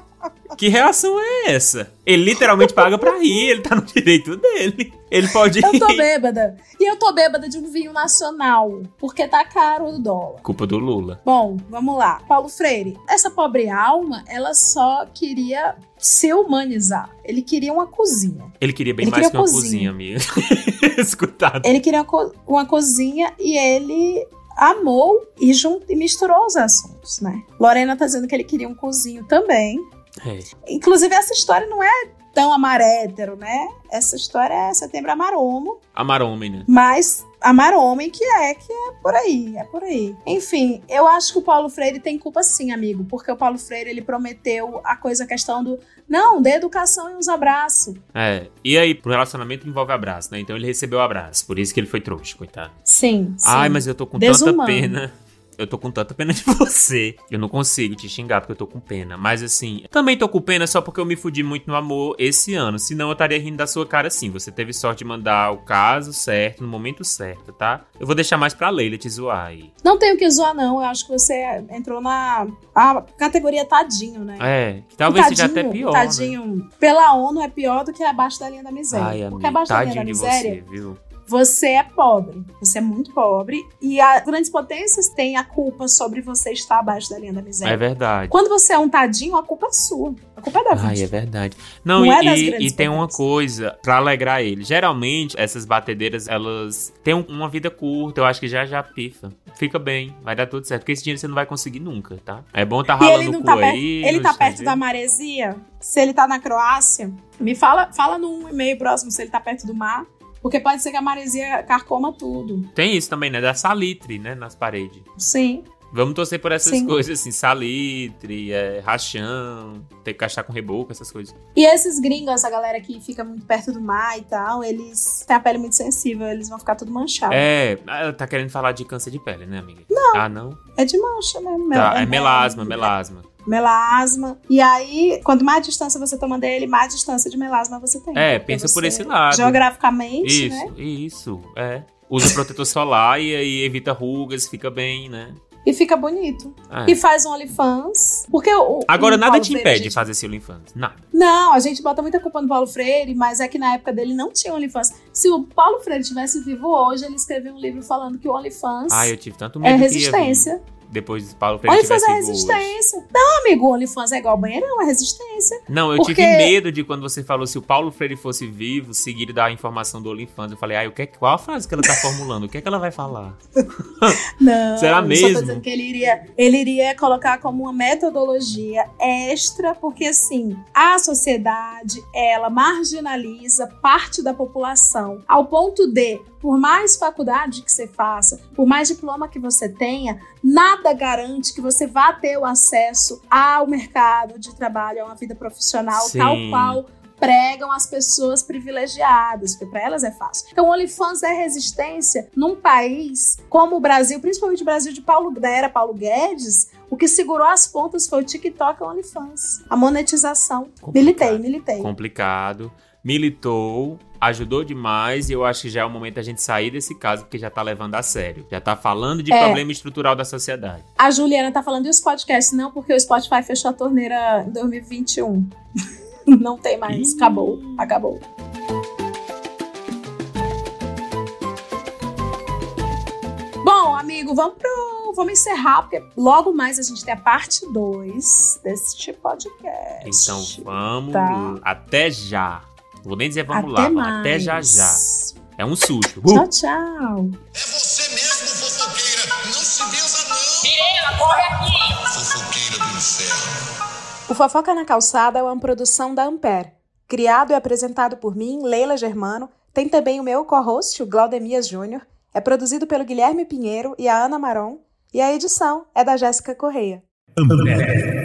Speaker 6: Que reação é essa? Ele literalmente paga pra rir, ele tá no direito dele. Ele pode rir.
Speaker 8: Eu tô bêbada. E eu tô bêbada de um vinho nacional, porque tá caro o dólar.
Speaker 6: Culpa do Lula.
Speaker 8: Bom, vamos lá. Paulo Freire, essa pobre alma, ela só queria se humanizar. Ele queria uma cozinha.
Speaker 6: Ele queria bem
Speaker 8: ele
Speaker 6: mais
Speaker 8: queria
Speaker 6: que uma
Speaker 8: cozinha,
Speaker 6: cozinha amiga. Escutado.
Speaker 8: Ele queria uma, co- uma cozinha e ele... amou e, jun- e misturou os assuntos, né? Lorena tá dizendo que ele queria um cozinho também.
Speaker 6: É.
Speaker 8: Inclusive, essa história não é tão amarétero, né? Essa história é Setembro Amarômo.
Speaker 6: Amarômen, né?
Speaker 8: Mas Amarômen que é, que é por aí, é por aí. Enfim, eu acho que o Paulo Freire tem culpa sim, amigo. Porque o Paulo Freire, ele prometeu a coisa, a questão do... Não, dê educação e uns abraços.
Speaker 6: É, e aí, pro relacionamento envolve abraço, né? Então ele recebeu abraço, por isso que ele foi trouxa, coitado.
Speaker 8: Sim, sim.
Speaker 6: Ai, mas eu tô com
Speaker 8: Desumano.
Speaker 6: tanta pena... Eu tô com tanta pena de você. Eu não consigo te xingar porque eu tô com pena. Mas assim, também tô com pena só porque eu me fudi muito no amor esse ano. Senão eu estaria rindo da sua cara sim. Você teve sorte de mandar o caso certo, no momento certo, tá? Eu vou deixar mais pra Leila te zoar aí.
Speaker 8: Não tenho que zoar, não. Eu acho que você entrou na a categoria tadinho, né?
Speaker 6: É, que talvez
Speaker 8: tadinho,
Speaker 6: seja até pior,
Speaker 8: Tadinho,
Speaker 6: né?
Speaker 8: pela ONU é pior do que abaixo da linha da miséria.
Speaker 6: Ai,
Speaker 8: porque
Speaker 6: amiga,
Speaker 8: abaixo da linha da
Speaker 6: tadinho de
Speaker 8: miséria...
Speaker 6: você, viu?
Speaker 8: Você é pobre, você é muito pobre e as grandes potências têm a culpa sobre você estar abaixo da linha da miséria.
Speaker 6: É verdade.
Speaker 8: Quando você é um tadinho, a culpa é sua. A culpa é da vida.
Speaker 6: Ai, é verdade. Não,
Speaker 8: Não
Speaker 6: e,
Speaker 8: é das
Speaker 6: e,
Speaker 8: grandes
Speaker 6: e tem uma
Speaker 8: potências.
Speaker 6: coisa pra alegrar ele. Geralmente, essas batedeiras, elas têm um- uma vida curta. Eu acho que já já pifa. Fica bem, vai dar tudo certo. Porque esse dinheiro você não vai conseguir nunca, tá? É bom tá
Speaker 8: E
Speaker 6: ralando
Speaker 8: ele
Speaker 6: o
Speaker 8: não
Speaker 6: cu
Speaker 8: tá, per-
Speaker 6: aí.
Speaker 8: ele tá
Speaker 6: no
Speaker 8: perto
Speaker 6: estrangeiro.
Speaker 8: da maresia? Se ele tá na Croácia, me fala, fala no e-mail próximo se ele tá perto do mar. Porque pode ser que a maresia carcoma tudo.
Speaker 6: Tem isso também, né? Da salitre, né? Nas paredes.
Speaker 8: Sim.
Speaker 6: Vamos torcer por essas
Speaker 8: Sim.
Speaker 6: coisas, assim. Salitre, é, rachão, ter que cachar com reboco, essas coisas.
Speaker 8: E esses gringos, essa galera que fica muito perto do mar e tal, eles têm a pele muito sensível, eles vão ficar tudo manchado.
Speaker 6: É, ela tá querendo falar de câncer de pele, né, amiga?
Speaker 8: Não.
Speaker 6: Ah, não?
Speaker 8: É de mancha mesmo.
Speaker 6: Tá, é melasma, melasma.
Speaker 8: Melasma. E aí, quanto mais distância você toma dele, mais distância de melasma você tem.
Speaker 6: É,
Speaker 8: Porque
Speaker 6: pensa
Speaker 8: você,
Speaker 6: por esse lado.
Speaker 8: Geograficamente,
Speaker 6: Isso,
Speaker 8: né?
Speaker 6: isso, é. Usa protetor solar e aí evita rugas, fica bem, né?
Speaker 8: E fica bonito.
Speaker 6: É.
Speaker 8: E faz um OnlyFans. Porque o,
Speaker 6: Agora
Speaker 8: o
Speaker 6: nada
Speaker 8: Paulo
Speaker 6: te
Speaker 8: Freire,
Speaker 6: impede
Speaker 8: a gente-
Speaker 6: de fazer esse OnlyFans, nada.
Speaker 8: Não, a gente bota muita culpa no Paulo Freire, mas é que na época dele não tinha OnlyFans. Se o Paulo Freire tivesse vivo hoje, ele escreveu um livro falando que o OnlyFans
Speaker 6: Ai, eu tive tanto medo
Speaker 8: é
Speaker 6: que ia
Speaker 8: resistência.
Speaker 6: vir. Depois do Paulo Freire
Speaker 8: OnlyFans
Speaker 6: tivesse
Speaker 8: é
Speaker 6: vivo hoje.
Speaker 8: resistência. Não, amigo, o OnlyFans é igual banheirão, é resistência.
Speaker 6: Não, eu
Speaker 8: Porque-
Speaker 6: tive medo de quando você falou se o Paulo Freire fosse vivo, seguir da informação do OnlyFans. Eu falei, ai, o que, qual a frase que ela tá formulando? O que é que ela vai falar?
Speaker 8: Não,
Speaker 6: Será
Speaker 8: eu só
Speaker 6: mesmo?
Speaker 8: tô dizendo que ele iria, ele iria colocar como uma metodologia extra, porque assim, a sociedade, ela marginaliza parte da população, ao ponto de, por mais faculdade que você faça, por mais diploma que você tenha, nada garante que você vá ter o acesso ao mercado de trabalho, a uma vida profissional,
Speaker 6: Sim.
Speaker 8: tal qual pregam as pessoas privilegiadas, porque para elas é fácil. Então o OnlyFans é resistência num país como o Brasil, principalmente o Brasil de Paulo, da era Paulo Guedes. O que segurou as pontas foi o TikTok e o OnlyFans. A monetização.
Speaker 6: Complicado.
Speaker 8: Militei, militei.
Speaker 6: Complicado. militou, ajudou demais e eu acho que já é o momento da gente sair desse caso, porque já tá levando a sério. Já tá falando de
Speaker 8: É.
Speaker 6: problema estrutural da sociedade.
Speaker 8: A Juliana tá falando, e os podcasts? Não, porque o Spotify fechou a torneira em dois mil e vinte e um. Não tem mais. Acabou. Acabou. Bom, amigo, vamos pro... Vamos encerrar, porque logo mais a gente tem a parte dois deste podcast.
Speaker 6: Então vamos.
Speaker 8: Tá.
Speaker 6: Até já. Vou nem dizer vamos
Speaker 8: Até
Speaker 6: lá, vamos
Speaker 8: mais.
Speaker 6: até já já. É um susto.
Speaker 8: Tchau,
Speaker 6: Uh!
Speaker 8: tchau.
Speaker 2: É você mesmo, fofoqueira. Não se benza, não.
Speaker 3: Mirela, corre aqui!
Speaker 2: Fofoqueira do inferno.
Speaker 1: O Fofoca na Calçada é uma produção da Ampere. Criado e apresentado por mim, Leila Germano. Tem também o meu co-host, o Glaudemias Júnior. É produzido pelo Guilherme Pinheiro e a Ana Maron. E a edição é da Jéssica Correia.
Speaker 6: Ampere.